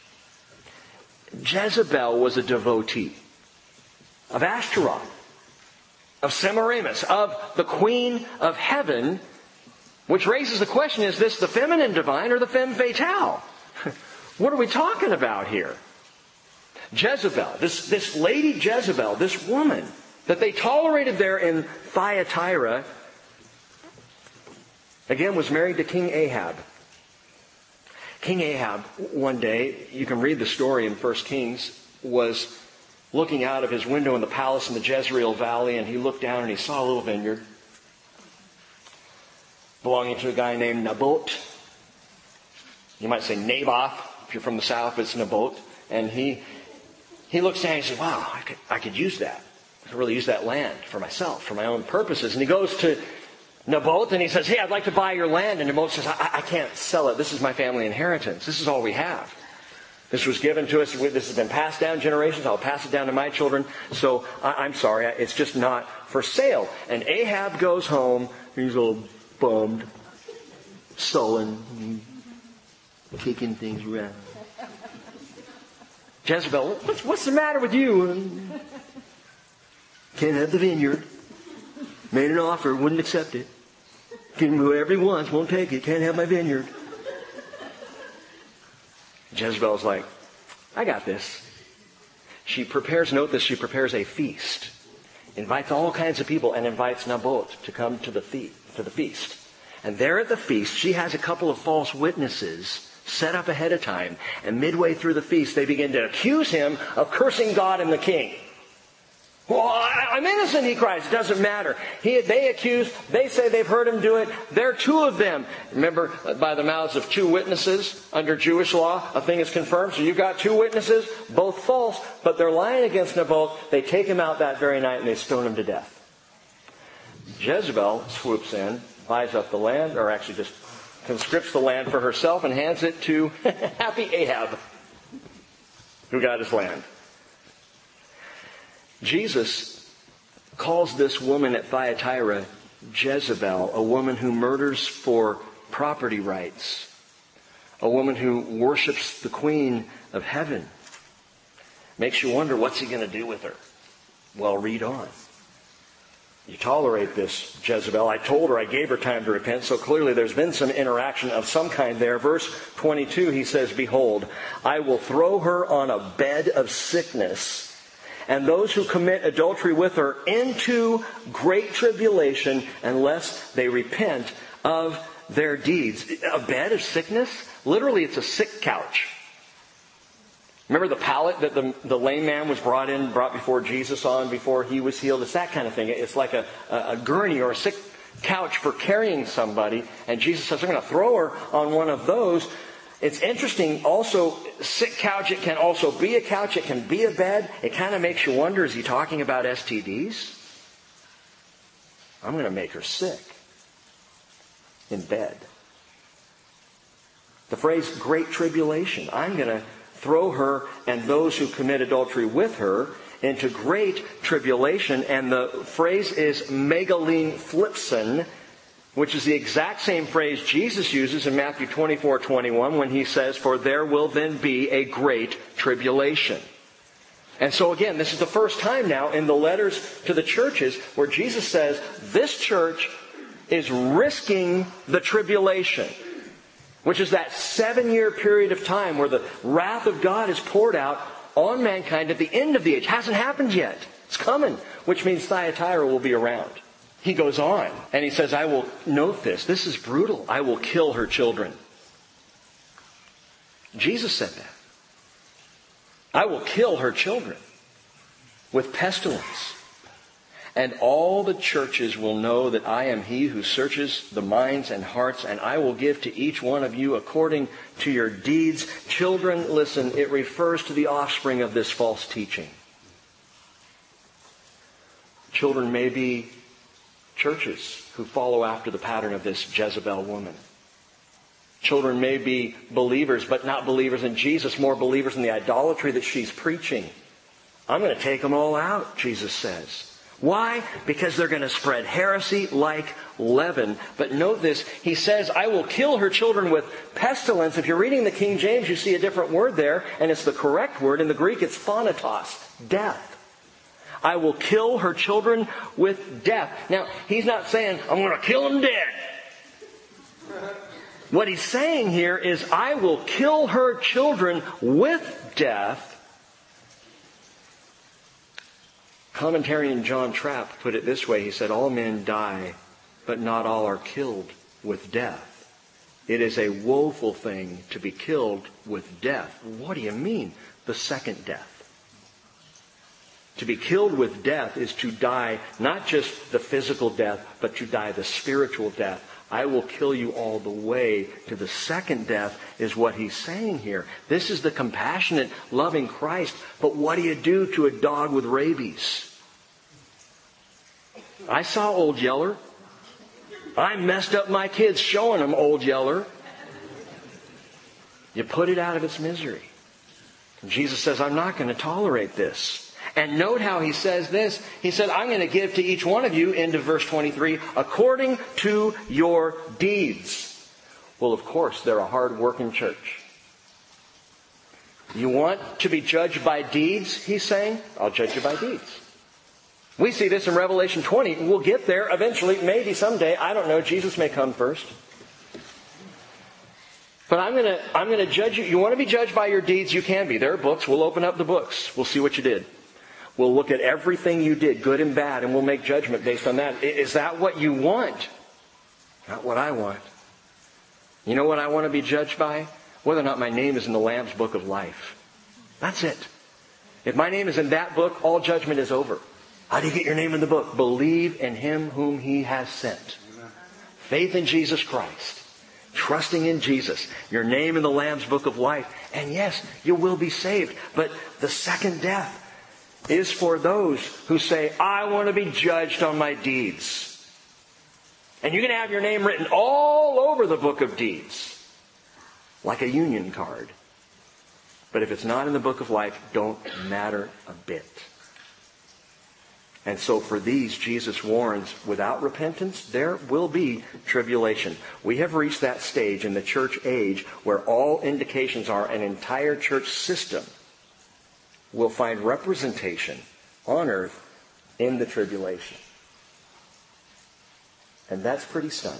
Jezebel was a devotee of Ashtaroth, of Semiramis, of the Queen of Heaven, which raises the question, is this the feminine divine or the femme fatale? What are we talking about here? Jezebel, this lady Jezebel, this woman that they tolerated there in Thyatira, again was married to King Ahab. King Ahab, one day, you can read the story in 1 Kings, was looking out of his window in the palace in the Jezreel Valley, and he looked down and he saw a little vineyard belonging to a guy named Naboth. You might say Naboth. If you're from the south, it's Naboth. And he looks down and he says, wow, I could use that. I could really use that land for myself, for my own purposes. And he goes to Naboth and he says, hey, I'd like to buy your land. And Naboth says, I can't sell it. This is my family inheritance. This is all we have. This was given to us. This has been passed down generations. I'll pass it down to my children. So I'm sorry. It's just not for sale. And Ahab goes home. He's all bummed, sullen, kicking things around. Jezebel, what's the matter with you? Can't have the vineyard. Made an offer, wouldn't accept it. Can do whatever he wants, won't take it. Can't have my vineyard. Jezebel's like, I got this. She prepares a feast. Invites all kinds of people and invites Naboth to come to the feast. And there at the feast, she has a couple of false witnesses set up ahead of time. And midway through the feast, they begin to accuse him of cursing God and the king. Well, I'm innocent, he cries. It doesn't matter. They say they've heard him do it. There are two of them. Remember, by the mouths of two witnesses, under Jewish law, a thing is confirmed. So you've got two witnesses, both false, but they're lying against Naboth. They take him out that very night and they stone him to death. Jezebel swoops in, buys up the land, or actually just conscripts the land for herself and hands it to happy Ahab, who got his land. Jesus calls this woman at Thyatira Jezebel, a woman who murders for property rights, a woman who worships the Queen of Heaven. Makes you wonder, what's he going to do with her? Well, read on. You tolerate this Jezebel. I told her, I gave her time to repent, so clearly there's been some interaction of some kind there. Verse 22, he says, behold, I will throw her on a bed of sickness, and those who commit adultery with her into great tribulation, unless they repent of their deeds. A bed of sickness? Literally, it's a sick couch. Remember the pallet that the lame man was brought before Jesus on before he was healed? It's that kind of thing. It's like a gurney or a sick couch for carrying somebody. And Jesus says, I'm going to throw her on one of those. It's interesting also, sick couch, it can also be a couch, it can be a bed. It kind of makes you wonder, is he talking about STDs? I'm going to make her sick in bed. The phrase great tribulation. I'm going to throw her and those who commit adultery with her into great tribulation. And the phrase is megalene flipson, which is the exact same phrase Jesus uses in Matthew 24:21 when he says, for there will then be a great tribulation. And so again, this is the first time now in the letters to the churches where Jesus says, this church is risking the tribulation, which is that 7-year period of time where the wrath of God is poured out on mankind at the end of the age. Hasn't happened yet. It's coming, which means Thyatira will be around. He goes on and he says, I will, note this, this is brutal, I will kill her children. Jesus said that. I will kill her children with pestilence. And all the churches will know that I am he who searches the minds and hearts, and I will give to each one of you according to your deeds. Children, listen, it refers to the offspring of this false teaching. Children may be churches who follow after the pattern of this Jezebel woman. Children may be believers, but not believers in Jesus, more believers in the idolatry that she's preaching. I'm going to take them all out, Jesus says. Why? Because they're going to spread heresy like leaven. But note this, he says, I will kill her children with pestilence. If you're reading the King James, you see a different word there, and it's the correct word. In the Greek, it's thanatos, death. I will kill her children with death. Now, he's not saying, I'm going to kill them dead. What he's saying here is, I will kill her children with death. Commentarian John Trapp put it this way. He said, all men die, but not all are killed with death. It is a woeful thing to be killed with death. What do you mean? The second death. To be killed with death is to die, not just the physical death, but to die the spiritual death. I will kill you all the way to the second death is what he's saying here. This is the compassionate, loving Christ. But what do you do to a dog with rabies? I saw Old Yeller. I messed up my kids showing them Old Yeller. You put it out of its misery. And Jesus says, I'm not going to tolerate this. And note how he says this. He said, I'm going to give to each one of you, into verse 23, according to your deeds. Well, of course, they're a hard-working church. You want to be judged by deeds, he's saying? I'll judge you by deeds. We see this in Revelation 20. We'll get there eventually, maybe someday. I don't know. Jesus may come first. But I'm going to judge you. You want to be judged by your deeds? You can be. There are books. We'll open up the books. We'll see what you did. We'll look at everything you did, good and bad, and we'll make judgment based on that. Is that what you want? Not what I want. You know what I want to be judged by? Whether or not my name is in the Lamb's Book of Life. That's it. If my name is in that book, all judgment is over. How do you get your name in the book? Believe in Him whom He has sent. Faith in Jesus Christ. Trusting in Jesus. Your name in the Lamb's Book of Life. And yes, you will be saved. But the second death is for those who say, I want to be judged on my deeds. And you're going to have your name written all over the book of deeds. Like a union card. But if it's not in the book of life, don't matter a bit. And so for these, Jesus warns, without repentance, there will be tribulation. We have reached that stage in the church age where all indications are an entire church system will find representation on earth in the tribulation. And that's pretty stunning.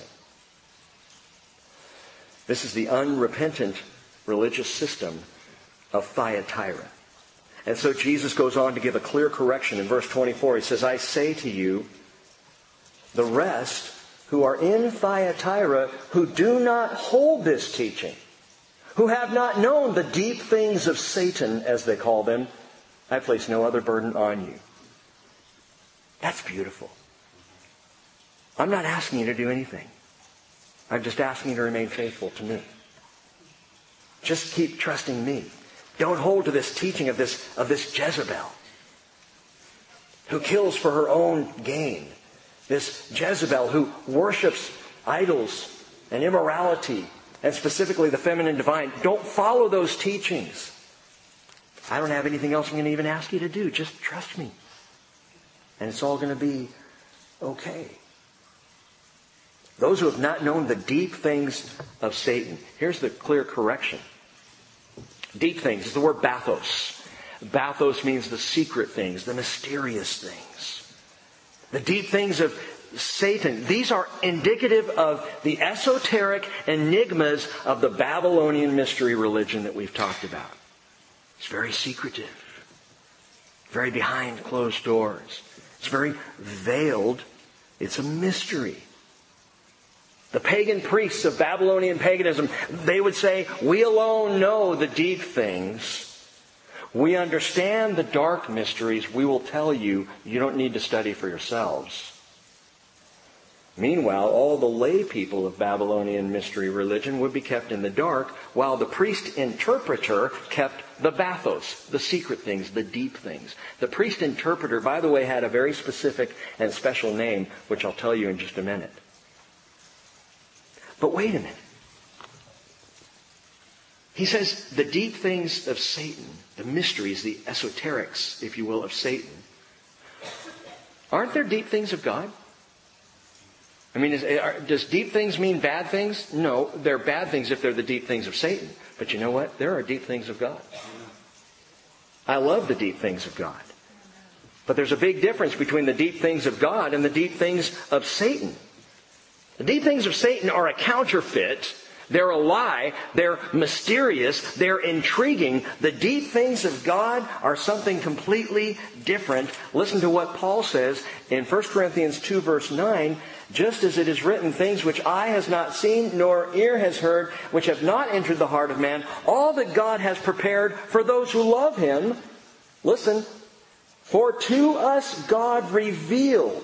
This is the unrepentant religious system of Thyatira. And so Jesus goes on to give a clear correction in verse 24. He says, I say to you, the rest who are in Thyatira who do not hold this teaching who have not known the deep things of Satan, as they call them, I place no other burden on you. That's beautiful. I'm not asking you to do anything. I'm just asking you to remain faithful to me. Just keep trusting me. Don't hold to this teaching of this Jezebel, who kills for her own gain. This Jezebel who worships idols and immorality, and specifically the feminine divine. Don't follow those teachings. I don't have anything else I'm going to even ask you to do. Just trust me. And it's all going to be okay. Those who have not known the deep things of Satan. Here's the clear correction. Deep things is the word bathos. Bathos means the secret things, the mysterious things. The deep things of Satan. These are indicative of the esoteric enigmas of the Babylonian mystery religion that we've talked about. It's very secretive. Very behind closed doors. It's very veiled. It's a mystery. The pagan priests of Babylonian paganism, they would say, we alone know the deep things. We understand the dark mysteries. We will tell you, you don't need to study for yourselves. Meanwhile, all the lay people of Babylonian mystery religion would be kept in the dark, while the priest interpreter kept the bathos, the secret things, the deep things. The priest interpreter, by the way, had a very specific and special name, which I'll tell you in just a minute. But wait a minute. He says the deep things of Satan, the mysteries, the esoterics, if you will, of Satan. Aren't there deep things of God? I mean, does deep things mean bad things? No, they're bad things if they're the deep things of Satan. But you know what? There are deep things of God. I love the deep things of God. But there's a big difference between the deep things of God and the deep things of Satan. The deep things of Satan are a counterfeit. They're a lie. They're mysterious. They're intriguing. The deep things of God are something completely different. Listen to what Paul says in 1 Corinthians 2 verse 9. Just as it is written, things which eye has not seen, nor ear has heard, which have not entered the heart of man, all that God has prepared for those who love Him. Listen, for to us God revealed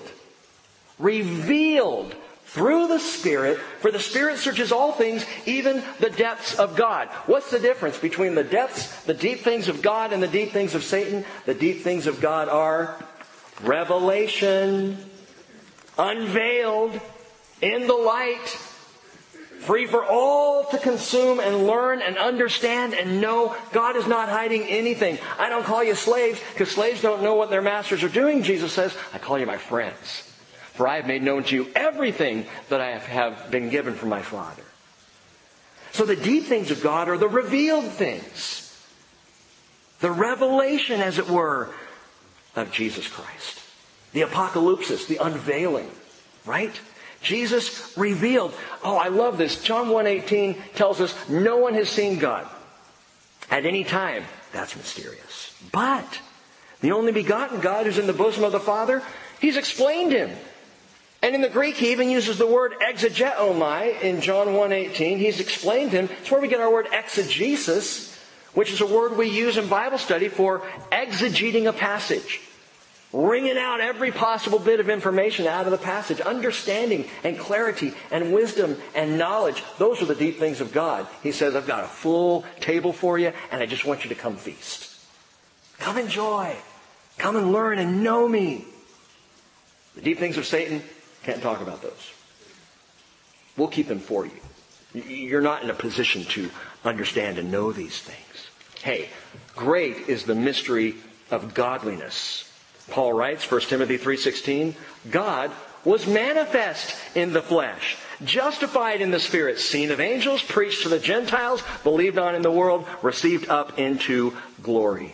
through the Spirit, for the Spirit searches all things, even the depths of God. What's the difference between the depths, the deep things of God, and the deep things of Satan? The deep things of God are revelation, unveiled, in the light, free for all to consume and learn and understand and know. God is not hiding anything. I don't call you slaves because slaves don't know what their masters are doing. Jesus says, I call you my friends. For I have made known to you everything that I have been given from my Father. So the deep things of God are the revealed things. The revelation, as it were, of Jesus Christ. The apocalypsis, the unveiling. Right? Jesus revealed. Oh, I love this. John 1:18 tells us no one has seen God at any time. That's mysterious. But the only begotten God who's in the bosom of the Father, He's explained Him. And in the Greek, He even uses the word exegeomai in John 1:18. He's explained Him. It's where we get our word exegesis, which is a word we use in Bible study for exegeting a passage. Wringing out every possible bit of information out of the passage. Understanding and clarity and wisdom and knowledge. Those are the deep things of God. He says, I've got a full table for you and I just want you to come feast. Come enjoy. Come and learn and know me. The deep things of Satan, can't talk about those. We'll keep them for you. You're not in a position to understand and know these things. Hey, great is the mystery of godliness. Paul writes, 1 Timothy 3:16, God was manifest in the flesh, justified in the Spirit, seen of angels, preached to the Gentiles, believed on in the world, received up into glory.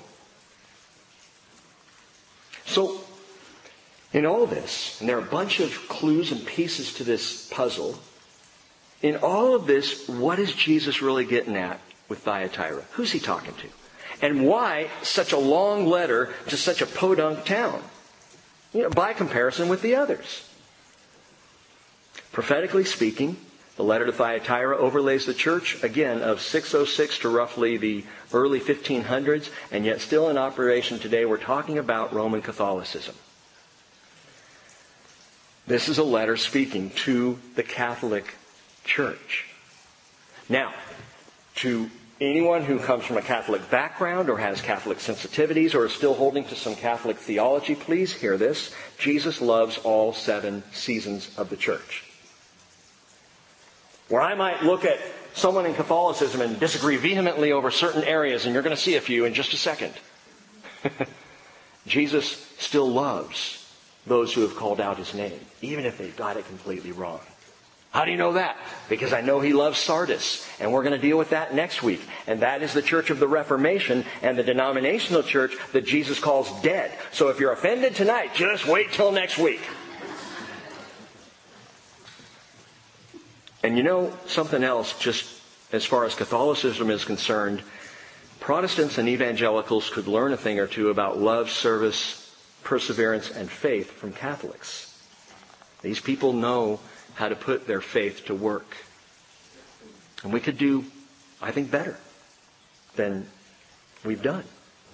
So, in all this, and there are a bunch of clues and pieces to this puzzle, in all of this, what is Jesus really getting at with Thyatira? Who's He talking to? And why such a long letter to such a podunk town? By comparison with the others. Prophetically speaking, The letter to Thyatira overlays the church, again, of 606 to roughly the early 1500s, and yet still in operation today. We're talking about Roman Catholicism. This is a letter speaking to the Catholic Church. Now, to anyone who comes from a Catholic background or has Catholic sensitivities or is still holding to some Catholic theology, please hear this. Jesus loves all 7 seasons of the church. Where I might look at someone in Catholicism and disagree vehemently over certain areas, and you're going to see a few in just a second. Jesus still loves those who have called out his name, even if they've got it completely wrong. How do you know that? Because I know he loves Sardis, and we're going to deal with that next week. And that is the church of the Reformation and the denominational church that Jesus calls dead. So if you're offended tonight, just wait till next week. And you know something else, just as far as Catholicism is concerned, Protestants and evangelicals could learn a thing or two about love, service, perseverance, and faith from Catholics. These people know how to put their faith to work. And we could do, I think, better than we've done.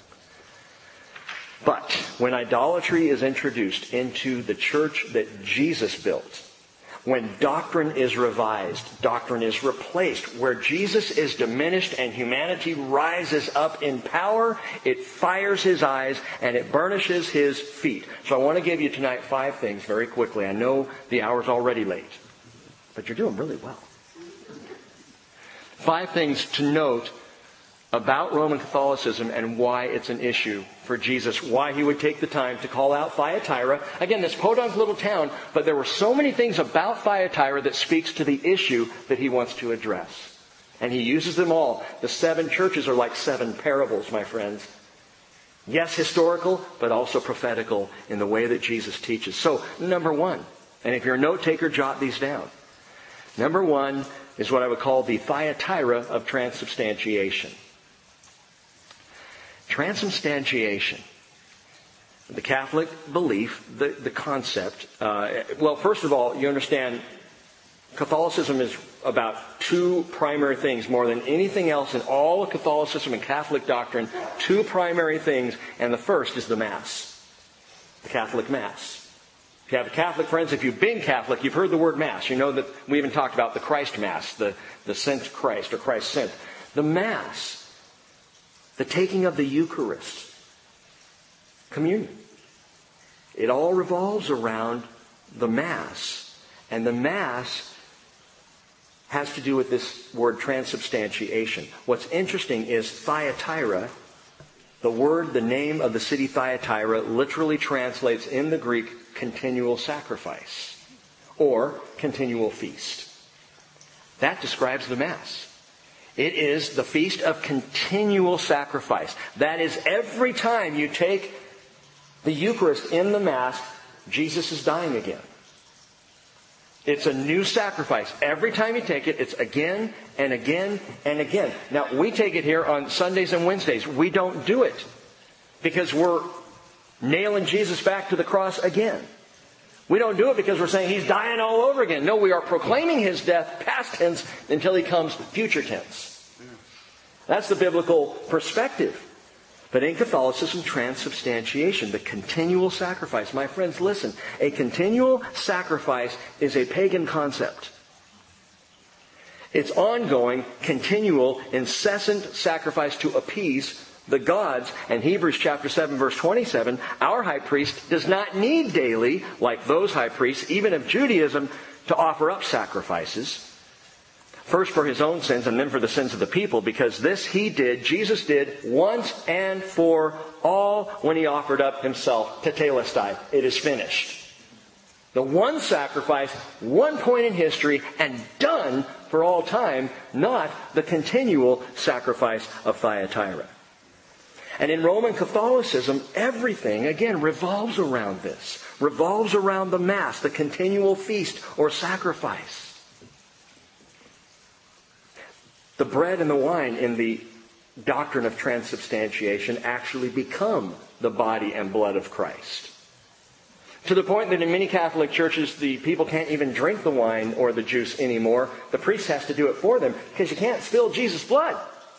But when idolatry is introduced into the church that Jesus built, when doctrine is revised, doctrine is replaced, where Jesus is diminished and humanity rises up in power, it fires his eyes and it burnishes his feet. So I want to give you tonight 5 things very quickly. I know the hour's already late, but you're doing really well. 5 things to note about Roman Catholicism and why it's an issue for Jesus, why he would take the time to call out Thyatira. Again, this podunk little town, but there were so many things about Thyatira that speaks to the issue that he wants to address. And he uses them all. The 7 churches are like 7 parables, my friends. Yes, historical, but also prophetical in the way that Jesus teaches. So, number 1, and if you're a note taker, jot these down. Number 1 is what I would call the Thyatira of transubstantiation. Transubstantiation. The Catholic belief, the concept. Well, first of all, you understand Catholicism is about 2 primary things more than anything else in all of Catholicism and Catholic doctrine. 2 primary things, and the first is the Mass. The Catholic Mass. If you have Catholic friends, if you've been Catholic, you've heard the word Mass. You know that we even talked about the Christ Mass, the sent Christ, or Christ sent. The Mass. The taking of the Eucharist, communion. It all revolves around the Mass. And the Mass has to do with this word transubstantiation. What's interesting is Thyatira, the name of the city Thyatira, literally translates in the Greek continual sacrifice or continual feast. That describes the Mass. It is the feast of continual sacrifice. That is, every time you take the Eucharist in the Mass, Jesus is dying again. It's a new sacrifice. Every time you take it, it's again and again and again. Now, we take it here on Sundays and Wednesdays. We don't do it because we're nailing Jesus back to the cross again. We don't do it because we're saying he's dying all over again. No, we are proclaiming his death, past tense, until he comes future tense. That's the biblical perspective. But in Catholicism, transubstantiation, the continual sacrifice. My friends, listen. A continual sacrifice is a pagan concept. It's ongoing, continual, incessant sacrifice to appease the gods. And Hebrews chapter 7 verse 27, our high priest does not need daily, like those high priests, even of Judaism, to offer up sacrifices. First for his own sins and then for the sins of the people, because this Jesus did once and for all when he offered up himself, tetelestai. It is finished. The one sacrifice, one point in history, and done for all time, not the continual sacrifice of Thyatira. And in Roman Catholicism, everything, again, revolves around this. Revolves around the Mass, the continual feast or sacrifice. The bread and the wine in the doctrine of transubstantiation actually become the body and blood of Christ. To the point that in many Catholic churches, the people can't even drink the wine or the juice anymore. The priest has to do it for them because you can't spill Jesus' blood.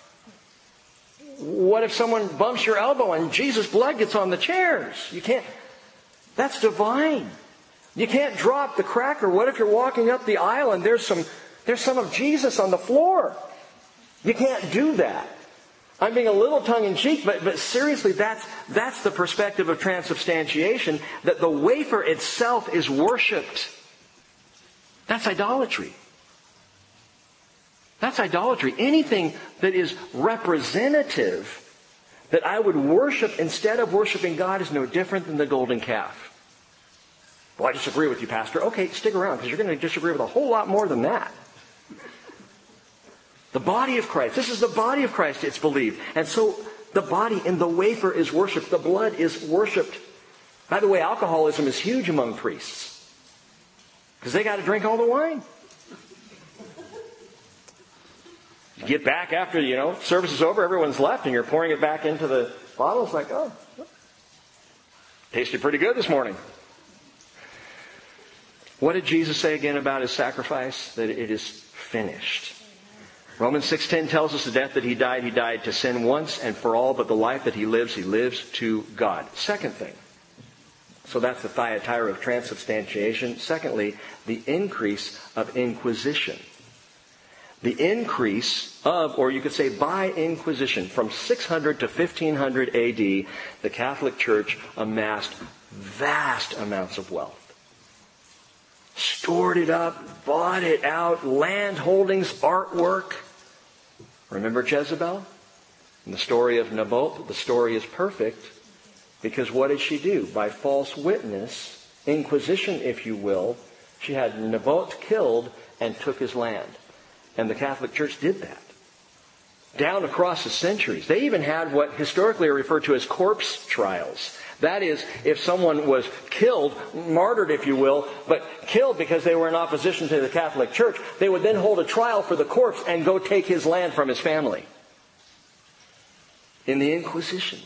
What if someone bumps your elbow and Jesus' blood gets on the chairs? You can't. That's divine. You can't drop the cracker. What if you're walking up the aisle and there's some of Jesus on the floor? You can't do that. I'm being a little tongue-in-cheek, but seriously, that's the perspective of transubstantiation, that the wafer itself is worshipped. That's idolatry. That's idolatry. Anything that is representative, that I would worship instead of worshiping God, is no different than the golden calf. Well, I disagree with you, Pastor. Okay, stick around, because you're going to disagree with a whole lot more than that. The body of Christ. This is the body of Christ, it's believed. And so the body in the wafer is worshipped. The blood is worshipped. By the way, alcoholism is huge among priests, because they got to drink all the wine. You get back after, service is over, everyone's left, and you're pouring it back into the bottle. It's like, oh, tasted pretty good this morning. What did Jesus say again about His sacrifice? That it is finished. Romans 6:10 tells us the death that He died to sin once and for all, but the life that He lives to God. Second thing. So that's the Thyatira of transubstantiation. Secondly, the increase of inquisition. The increase of, or you could say by inquisition, from 600 to 1500 AD, the Catholic Church amassed vast amounts of wealth. Stored it up, bought it out, land holdings, artwork. Remember Jezebel? In the story of Naboth, the story is perfect, because what did she do? By false witness, inquisition if you will, she had Naboth killed and took his land. And the Catholic Church did that. Down across the centuries. They even had what historically are referred to as corpse trials. That is, if someone was killed, martyred if you will, but killed because they were in opposition to the Catholic Church, they would then hold a trial for the corpse and go take his land from his family. In the Inquisitions.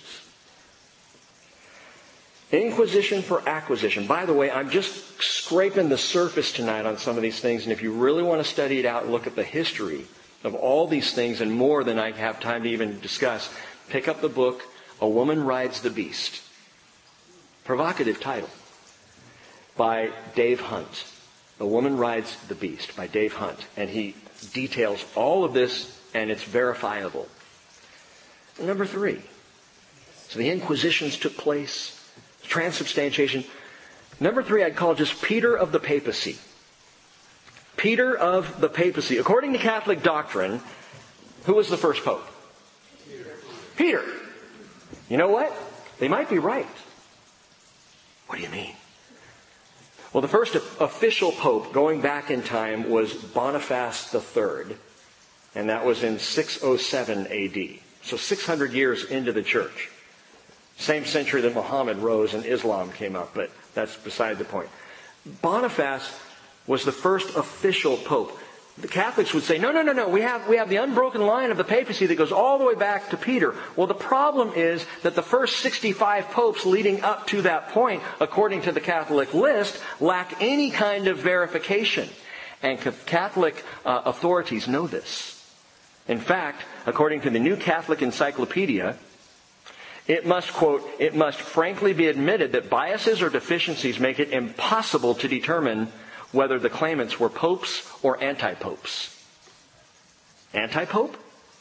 Inquisition for acquisition. By the way, I'm just scraping the surface tonight on some of these things, and if you really want to study it out and look at the history of all these things and more than I have time to even discuss, pick up the book, A Woman Rides the Beast. Provocative title. By Dave Hunt. A Woman Rides the Beast by Dave Hunt. And he details all of this, and it's verifiable. Number 3. So the Inquisitions took place. Transubstantiation. Number 3 I'd call just Peter of the Papacy. Peter of the Papacy. According to Catholic doctrine, who was the first pope? Peter. You know what? They might be right. What do you mean? Well, the first official pope going back in time was Boniface III. And that was in 607 AD. So 600 years into the church. Same century that Muhammad rose and Islam came up, but that's beside the point. Boniface was the first official pope. The Catholics would say, no, we have the unbroken line of the papacy that goes all the way back to Peter. Well, the problem is that the first 65 popes leading up to that point, according to the Catholic list, lack any kind of verification. And Catholic authorities know this. In fact, according to the New Catholic Encyclopedia, it must, quote, it must frankly be admitted that biases or deficiencies make it impossible to determine whether the claimants were popes or anti-popes. Anti-pope?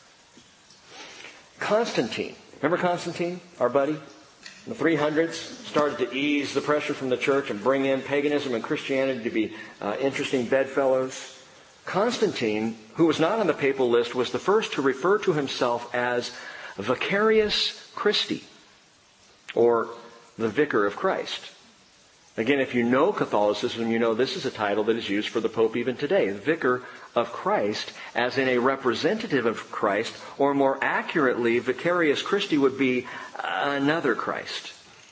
Constantine. Remember Constantine, our buddy? In the 300s, started to ease the pressure from the church and bring in paganism and Christianity to be interesting bedfellows. Constantine, who was not on the papal list, was the first to refer to himself as Vicarius Christi, or the Vicar of Christ. Again, if you know Catholicism, you know this is a title that is used for the Pope even today. The Vicar of Christ, as in a representative of Christ, or more accurately, Vicarius Christi would be another Christ.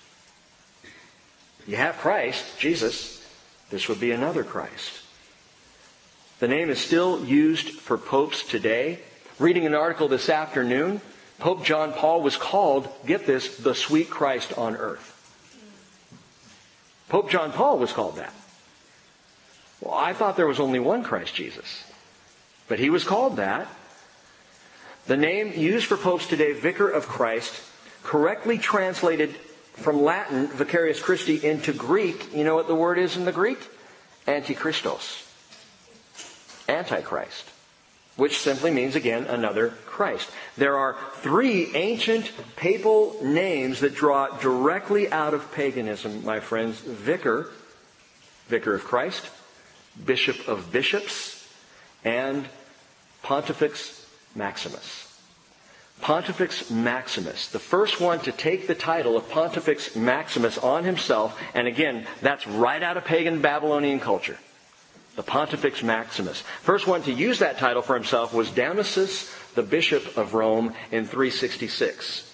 You have Christ, Jesus. This would be another Christ. The name is still used for popes today. Reading an article this afternoon, Pope John Paul was called, get this, the sweet Christ on earth. Pope John Paul was called that. Well, I thought there was only one Christ Jesus. But he was called that. The name used for popes today, Vicar of Christ, correctly translated from Latin, Vicarius Christi, into Greek. You know what the word is in the Greek? Antichristos. Antichrist. Which simply means, again, another Christ. There are three ancient papal names that draw directly out of paganism, my friends. Vicar, Vicar of Christ, Bishop of Bishops, and Pontifex Maximus. Pontifex Maximus, the first one to take the title of Pontifex Maximus on himself, and again, that's right out of pagan Babylonian culture. The Pontifex Maximus. First one to use that title for himself was Damasus, the Bishop of Rome, in 366.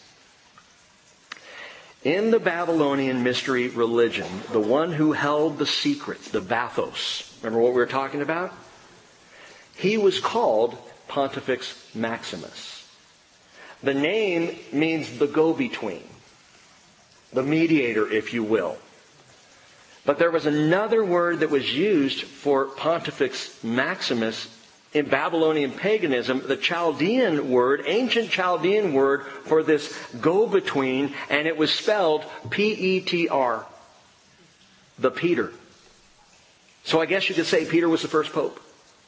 In the Babylonian mystery religion, the one who held the secret, the Bathos, remember what we were talking about? He was called Pontifex Maximus. The name means the go-between, the mediator, if you will. But there was another word that was used for Pontifex Maximus in Babylonian paganism, the Chaldean word, ancient Chaldean word for this go-between, and it was spelled P-E-T-R, the Peter. So I guess you could say Peter was the first pope.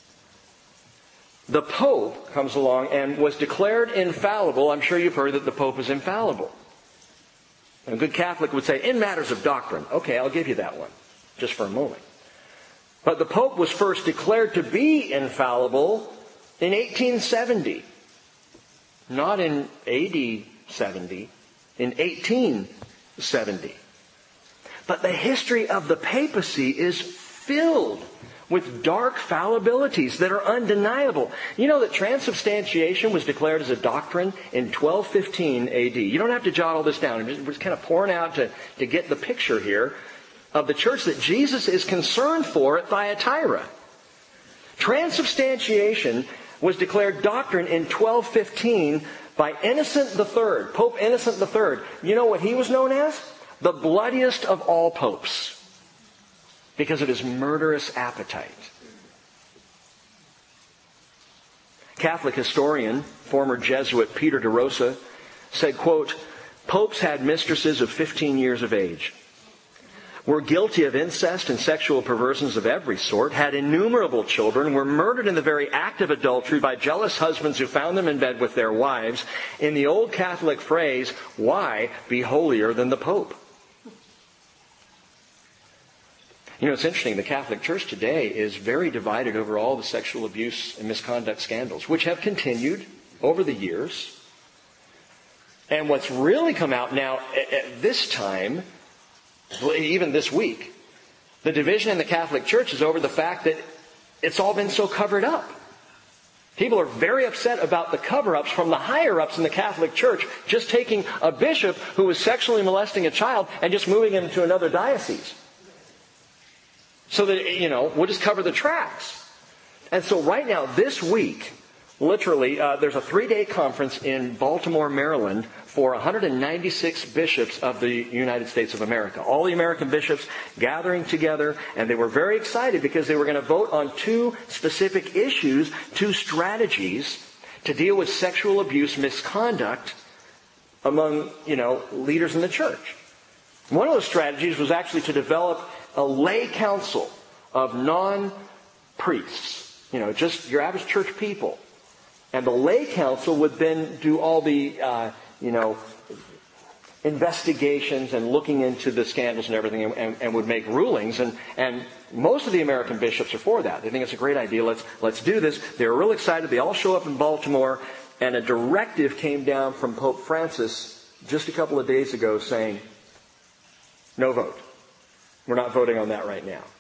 The Pope comes along and was declared infallible. I'm sure you've heard that the Pope is infallible. And a good Catholic would say, in matters of doctrine. Okay, I'll give you that one, just for a moment. But the Pope was first declared to be infallible in 1870. Not in AD 70, in 1870. But the history of the papacy is filled with dark fallibilities that are undeniable. You know that transubstantiation was declared as a doctrine in 1215 AD. You don't have to jot all this down. We're just kind of pouring out to get the picture here of the church that Jesus is concerned for at Thyatira. Transubstantiation was declared doctrine in 1215 by Innocent III, Pope Innocent III. You know what he was known as? The bloodiest of all popes, because of his murderous appetite. Catholic historian, former Jesuit Peter de Rosa, said, quote, "Popes had mistresses of 15 years of age, were guilty of incest and sexual perversions of every sort, had innumerable children, were murdered in the very act of adultery by jealous husbands who found them in bed with their wives. In the old Catholic phrase, why be holier than the Pope?" You know, it's interesting. The Catholic Church today is very divided over all the sexual abuse and misconduct scandals, which have continued over the years. And what's really come out now at this time, even this week, the division in the Catholic Church is over the fact that it's all been so covered up. People are very upset about the cover-ups from the higher-ups in the Catholic Church, just taking a bishop who was sexually molesting a child and just moving him to another diocese. So that, we'll just cover the tracks. And so right now, this week, literally, there's a 3-day conference in Baltimore, Maryland, for 196 bishops of the United States of America. All the American bishops gathering together, and they were very excited because they were going to vote on 2 specific issues, 2 strategies to deal with sexual abuse, misconduct among, leaders in the church. One of those strategies was actually to develop a lay council of non-priests, just your average church people. And the lay council would then do all the, investigations and looking into the scandals and everything and would make rulings. And most of the American bishops are for that. They think it's a great idea. Let's do this. They were real excited. They all show up in Baltimore, and a directive came down from Pope Francis just a couple of days ago saying, no vote. We're not voting on that right now.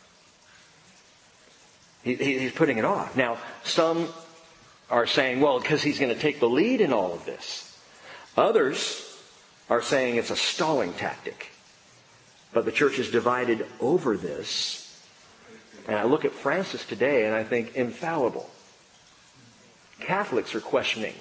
He's putting it off. Now, some are saying, well, because he's going to take the lead in all of this. Others are saying it's a stalling tactic. But the church is divided over this. And I look at Francis today and I think infallible. Catholics are questioning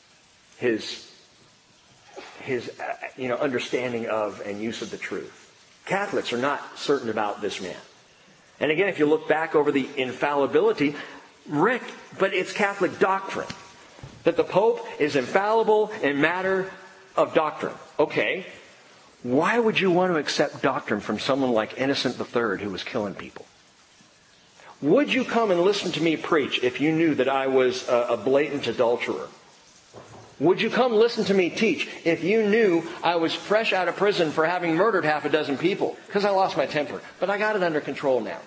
his understanding of and use of the truth. Catholics are not certain about this man. And again, if you look back over the infallibility, Rick, but it's Catholic doctrine that the Pope is infallible in matter of doctrine. Okay, why would you want to accept doctrine from someone like Innocent III who was killing people? Would you come and listen to me preach if you knew that I was a blatant adulterer? Would you come listen to me teach if you knew I was fresh out of prison for having murdered half a dozen people? Because I lost my temper. But I got it under control now.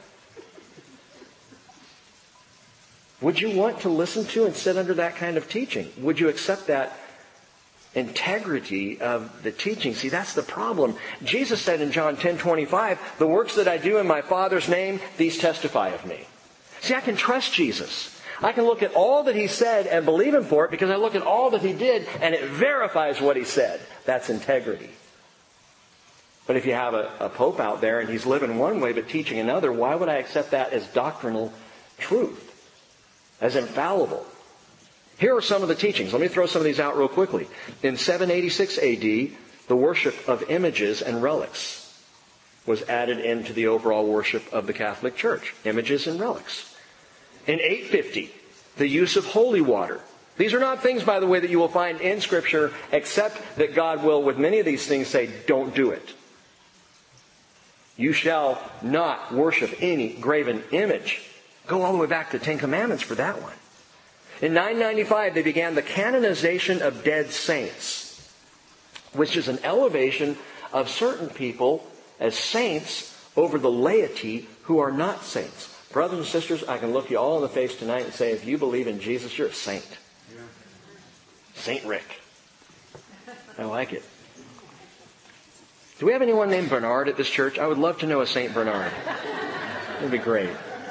Would you want to listen to and sit under that kind of teaching? Would you accept that integrity of the teaching? See, that's the problem. Jesus said in John 10:25, the works that I do in my Father's name, these testify of me. See, I can trust Jesus. I can look at all that He said and believe Him for it because I look at all that He did and it verifies what He said. That's integrity. But if you have a Pope out there and he's living one way but teaching another, why would I accept that as doctrinal truth? As infallible? Here are some of the teachings. Let me throw some of these out real quickly. In 786 AD, the worship of images and relics was added into the overall worship of the Catholic Church. Images and relics. In 850, the use of holy water. These are not things, by the way, that you will find in Scripture, except that God will, with many of these things, say, don't do it. You shall not worship any graven image. Go all the way back to the Ten Commandments for that one. In 995, they began the canonization of dead saints, which is an elevation of certain people as saints over the laity who are not saints. Brothers and sisters, I can look you all in the face tonight and say, if you believe in Jesus, you're a saint. Yeah. Saint Rick. I like it. Do we have anyone named Bernard at this church? I would love to know a Saint Bernard. That would be great.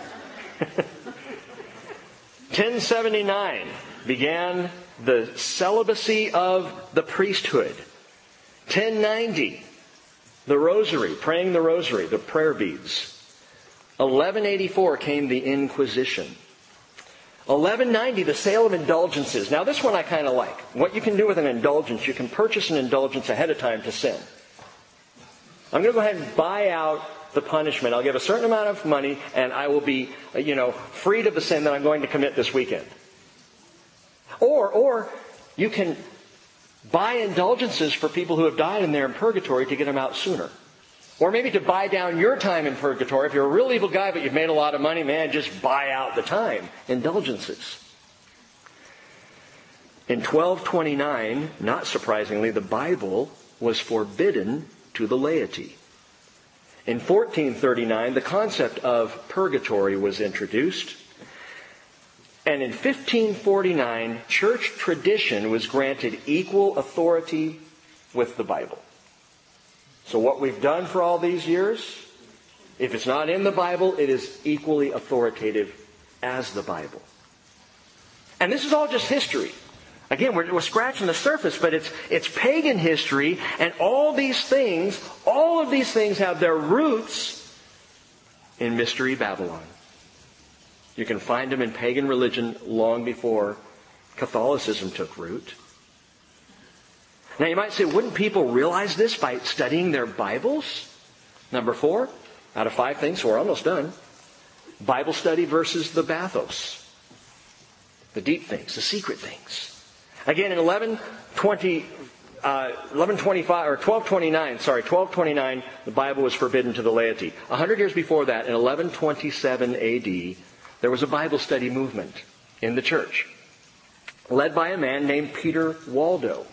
1079 began the celibacy of the priesthood. 1090, the rosary, praying the rosary, the prayer beads. 1184 came the Inquisition. 1190, the sale of indulgences. Now this one I kind of like. What you can do with an indulgence, you can purchase an indulgence ahead of time to sin. I'm going to go ahead and buy out the punishment. I'll give a certain amount of money and I will be, freed of the sin that I'm going to commit this weekend. Or you can buy indulgences for people who have died and they're in purgatory to get them out sooner. Or maybe to buy down your time in purgatory. If you're a real evil guy but you've made a lot of money, man, just buy out the time. Indulgences. In 1229, not surprisingly, the Bible was forbidden to the laity. In 1439, the concept of purgatory was introduced. And in 1549, church tradition was granted equal authority with the Bible. So what we've done for all these years, if it's not in the Bible, it is equally authoritative as the Bible. And this is all just history. Again, we're scratching the surface, but it's pagan history, and all of these things have their roots in Mystery Babylon. You can find them in pagan religion long before Catholicism took root. Now you might say, wouldn't people realize this by studying their Bibles? Number 4, out of 5 things, so we're almost done. Bible study versus the bathos. The deep things, the secret things. Again, in 1229, the Bible was forbidden to the laity. 100 years before that, in 1127 AD, there was a Bible study movement in the church, led by a man named Peter Waldo.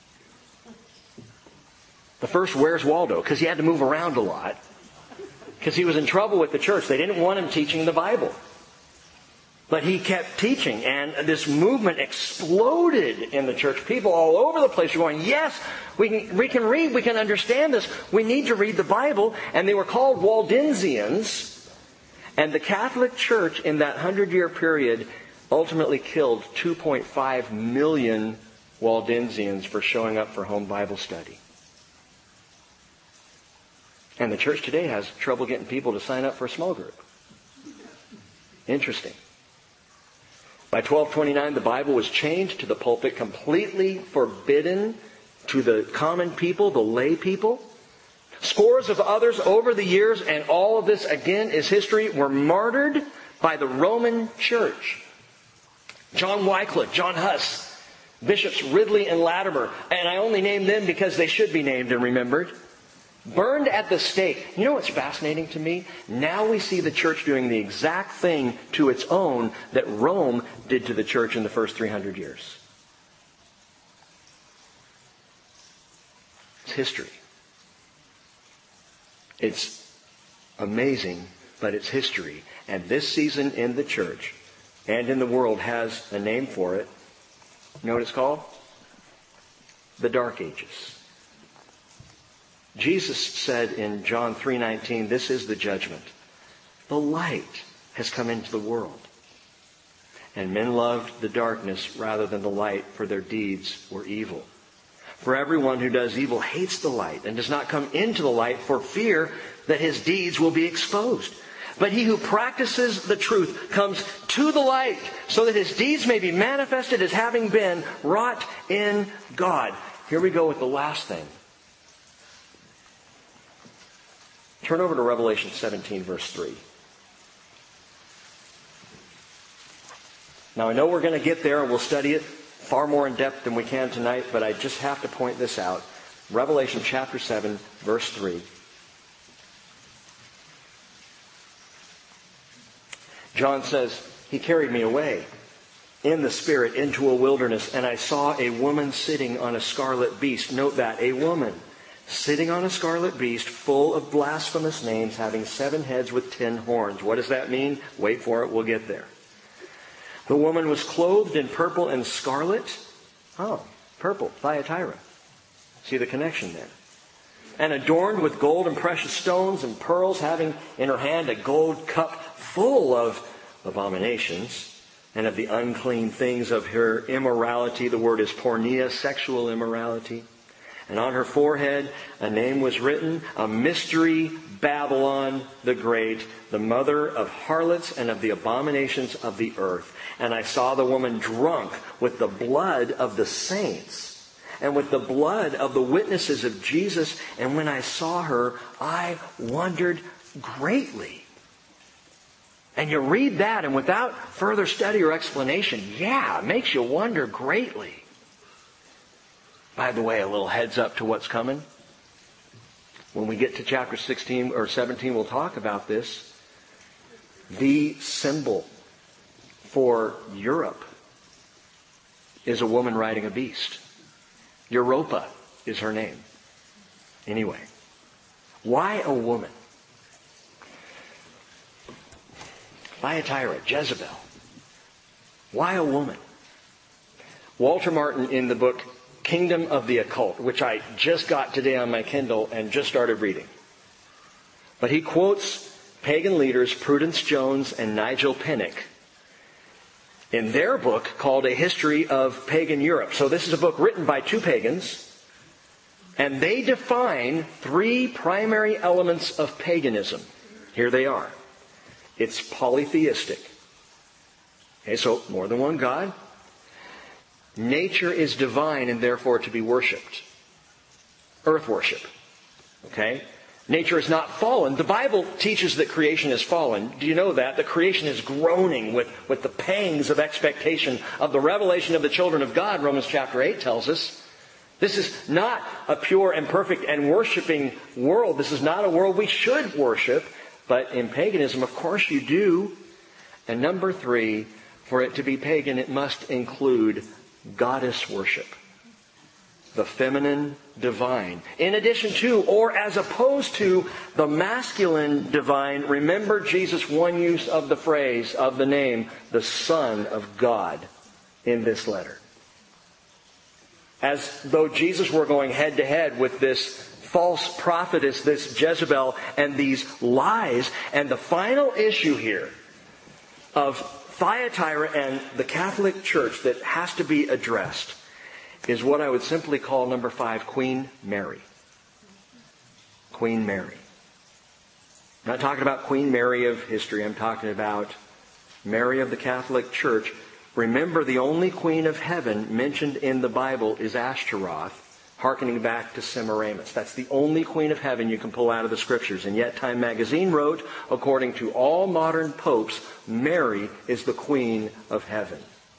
The first, where's Waldo? Because he had to move around a lot. Because he was in trouble with the church. They didn't want him teaching the Bible. But he kept teaching, and this movement exploded in the church. People all over the place were going, yes, we can read, we can understand this. We need to read the Bible. And they were called Waldensians. And the Catholic Church in that 100-year period ultimately killed 2.5 million Waldensians for showing up for home Bible study. And the church today has trouble getting people to sign up for a small group. Interesting. By 1229, the Bible was changed to the pulpit, completely forbidden to the common people, the lay people. Scores of others over the years, and all of this, again, is history, were martyred by the Roman Church. John Wycliffe, John Huss, Bishops Ridley and Latimer, and I only name them because they should be named and remembered, burned at the stake. You know what's fascinating to me? Now we see the church doing the exact thing to its own that Rome did to the church in the first 300 years. It's history. It's amazing, but it's history. And this season in the church and in the world has a name for it. You know what it's called? The Dark Ages. Jesus said in John 3:19, this is the judgment. The light has come into the world. And men loved the darkness rather than the light, for their deeds were evil. For everyone who does evil hates the light and does not come into the light for fear that his deeds will be exposed. But he who practices the truth comes to the light so that his deeds may be manifested as having been wrought in God. Here we go with the last thing. Turn over to Revelation 17, verse 3. Now I know we're going to get there and we'll study it far more in depth than we can tonight, but I just have to point this out. Revelation chapter 7, verse 3. John says, he carried me away in the Spirit into a wilderness, and I saw a woman sitting on a scarlet beast. Note that, a woman sitting on a scarlet beast full of blasphemous names, having 7 heads with 10 horns. What does that mean? Wait for it, we'll get there. The woman was clothed in purple and scarlet. Oh, purple, Thyatira. See the connection there. And adorned with gold and precious stones and pearls, having in her hand a gold cup full of abominations and of the unclean things of her immorality. The word is porneia, sexual immorality. And on her forehead a name was written, a mystery, Babylon the Great, the mother of harlots and of the abominations of the earth. And I saw the woman drunk with the blood of the saints and with the blood of the witnesses of Jesus. And when I saw her, I wondered greatly. And you read that, and without further study or explanation, it makes you wonder greatly. By the way, a little heads up to what's coming. When we get to chapter 16 or 17, we'll talk about this. The symbol for Europe is a woman riding a beast. Europa is her name. Anyway, why a woman? Thyatira, Jezebel. Why a woman? Walter Martin, in the book Kingdom of the Occult, which I just got today on my Kindle and just started reading. But he quotes pagan leaders Prudence Jones and Nigel Pinnock in their book called A History of Pagan Europe. So this is a book written by 2 pagans, and they define 3 primary elements of paganism. Here they are. It's polytheistic. Okay, so more than one God. Nature is divine and therefore to be worshipped. Earth worship. Okay? Nature is not fallen. The Bible teaches that creation is fallen. Do you know that? The creation is groaning with the pangs of expectation of the revelation of the children of God, Romans chapter 8 tells us. This is not a pure and perfect and worshiping world. This is not a world we should worship. But in paganism, of course you do. And number 3, for it to be pagan, it must include goddess worship. The feminine divine. In addition to, or as opposed to, the masculine divine. Remember Jesus' one use of the phrase, of the name, the Son of God, in this letter. As though Jesus were going head to head with this false prophetess, this Jezebel, and these lies. And the final issue here of Thyatira and the Catholic Church that has to be addressed is what I would simply call, number 5, Queen Mary. Queen Mary. I'm not talking about Queen Mary of history. I'm talking about Mary of the Catholic Church. Remember, the only queen of heaven mentioned in the Bible is Ashtaroth. hearkening back to Semiramis. That's the only queen of heaven you can pull out of the scriptures. And yet Time magazine wrote, according to all modern popes, Mary is the queen of heaven.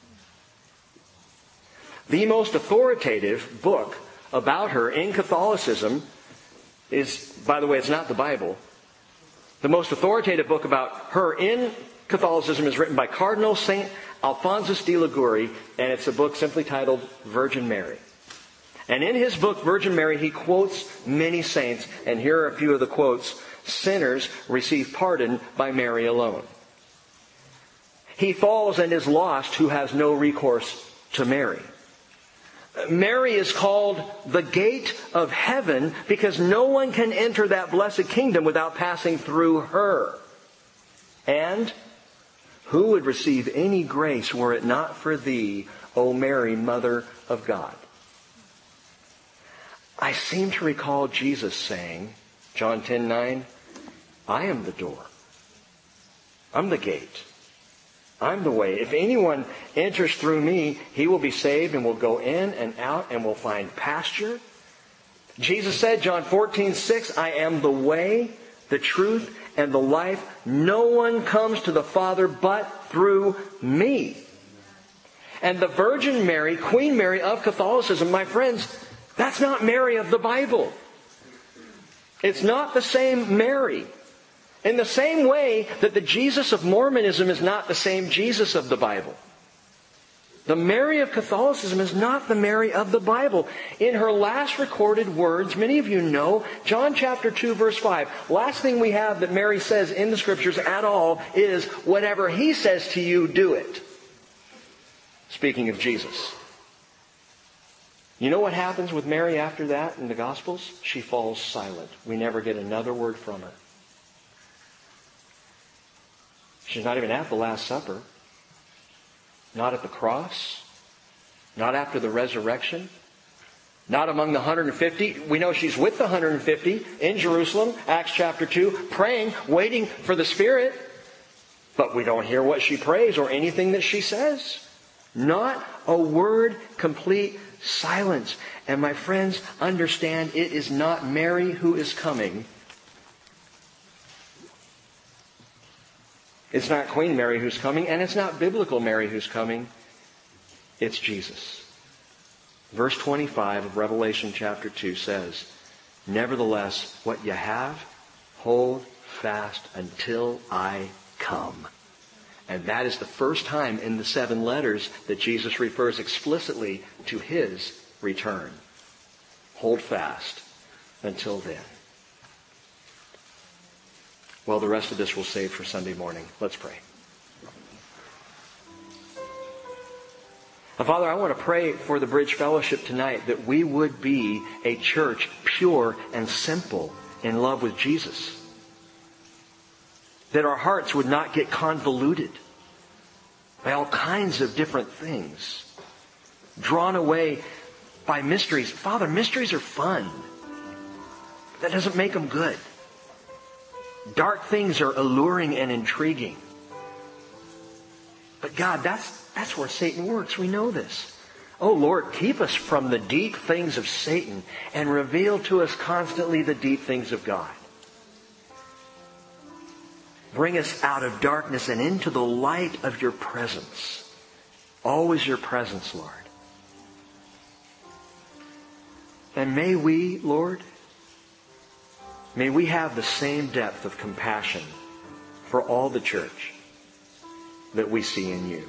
The most authoritative book about her in Catholicism is, by the way, it's not the Bible. The most authoritative book about her in Catholicism is written by Cardinal St. Alphonsus de Liguori, and it's a book simply titled Virgin Mary. And in his book, Virgin Mary, he quotes many saints, and here are a few of the quotes. Sinners receive pardon by Mary alone. He falls and is lost who has no recourse to Mary. Mary is called the gate of heaven because no one can enter that blessed kingdom without passing through her. And who would receive any grace were it not for thee, O Mary, Mother of God? I seem to recall Jesus saying, John 10:9, I am the door. I'm the gate. I'm the way. If anyone enters through me, he will be saved and will go in and out and will find pasture. Jesus said, John 14:6, I am the way, the truth, and the life. No one comes to the Father but through me. And the Virgin Mary, Queen Mary of Catholicism, my friends, that's not Mary of the Bible. It's not the same Mary. In the same way that the Jesus of Mormonism is not the same Jesus of the Bible. The Mary of Catholicism is not the Mary of the Bible. In her last recorded words, many of you know, John chapter 2 verse 5. Last thing we have that Mary says in the scriptures at all is, whatever he says to you, do it. Speaking of Jesus. You know what happens with Mary after that in the Gospels? She falls silent. We never get another word from her. She's not even at the Last Supper. Not at the cross. Not after the resurrection. Not among the 150. We know she's with the 150 in Jerusalem, Acts chapter 2, praying, waiting for the Spirit. But we don't hear what she prays or anything that she says. Not a word, complete silence. And my friends, understand it is not Mary who is coming. It's not Queen Mary who's coming, and it's not biblical Mary who's coming. It's Jesus. Verse 25 of Revelation chapter 2 says, nevertheless, what you have, hold fast until I come. And that is the first time in the 7 letters that Jesus refers explicitly to his return. Hold fast until then. Well, the rest of this we'll save for Sunday morning. Let's pray. Now, Father, I want to pray for the Bridge Fellowship tonight that we would be a church pure and simple in love with Jesus. That our hearts would not get convoluted by all kinds of different things. Drawn away by mysteries. Father, mysteries are fun. That doesn't make them good. Dark things are alluring and intriguing. But God, that's where Satan works. We know this. Oh Lord, keep us from the deep things of Satan and reveal to us constantly the deep things of God. Bring us out of darkness and into the light of your presence. Always your presence, Lord. And may we, Lord, may we have the same depth of compassion for all the church that we see in you.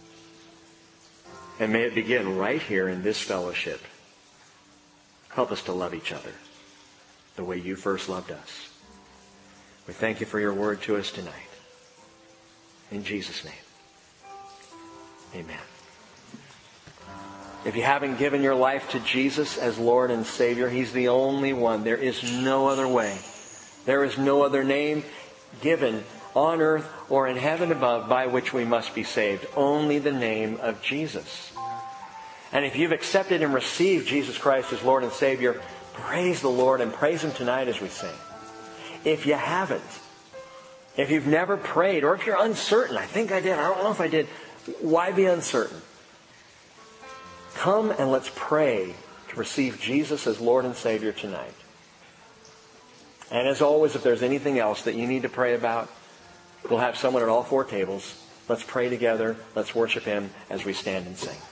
And may it begin right here in this fellowship. Help us to love each other the way you first loved us. We thank you for your word to us tonight. In Jesus' name. Amen. If you haven't given your life to Jesus as Lord and Savior, He's the only one. There is no other way. There is no other name given on earth or in heaven above by which we must be saved. Only the name of Jesus. And if you've accepted and received Jesus Christ as Lord and Savior, praise the Lord and praise Him tonight as we sing. If you haven't, if you've never prayed, or if you're uncertain, I think I did, I don't know if I did, why be uncertain? Come and let's pray to receive Jesus as Lord and Savior tonight. And as always, if there's anything else that you need to pray about, we'll have someone at all four tables. Let's pray together. Let's worship Him as we stand and sing.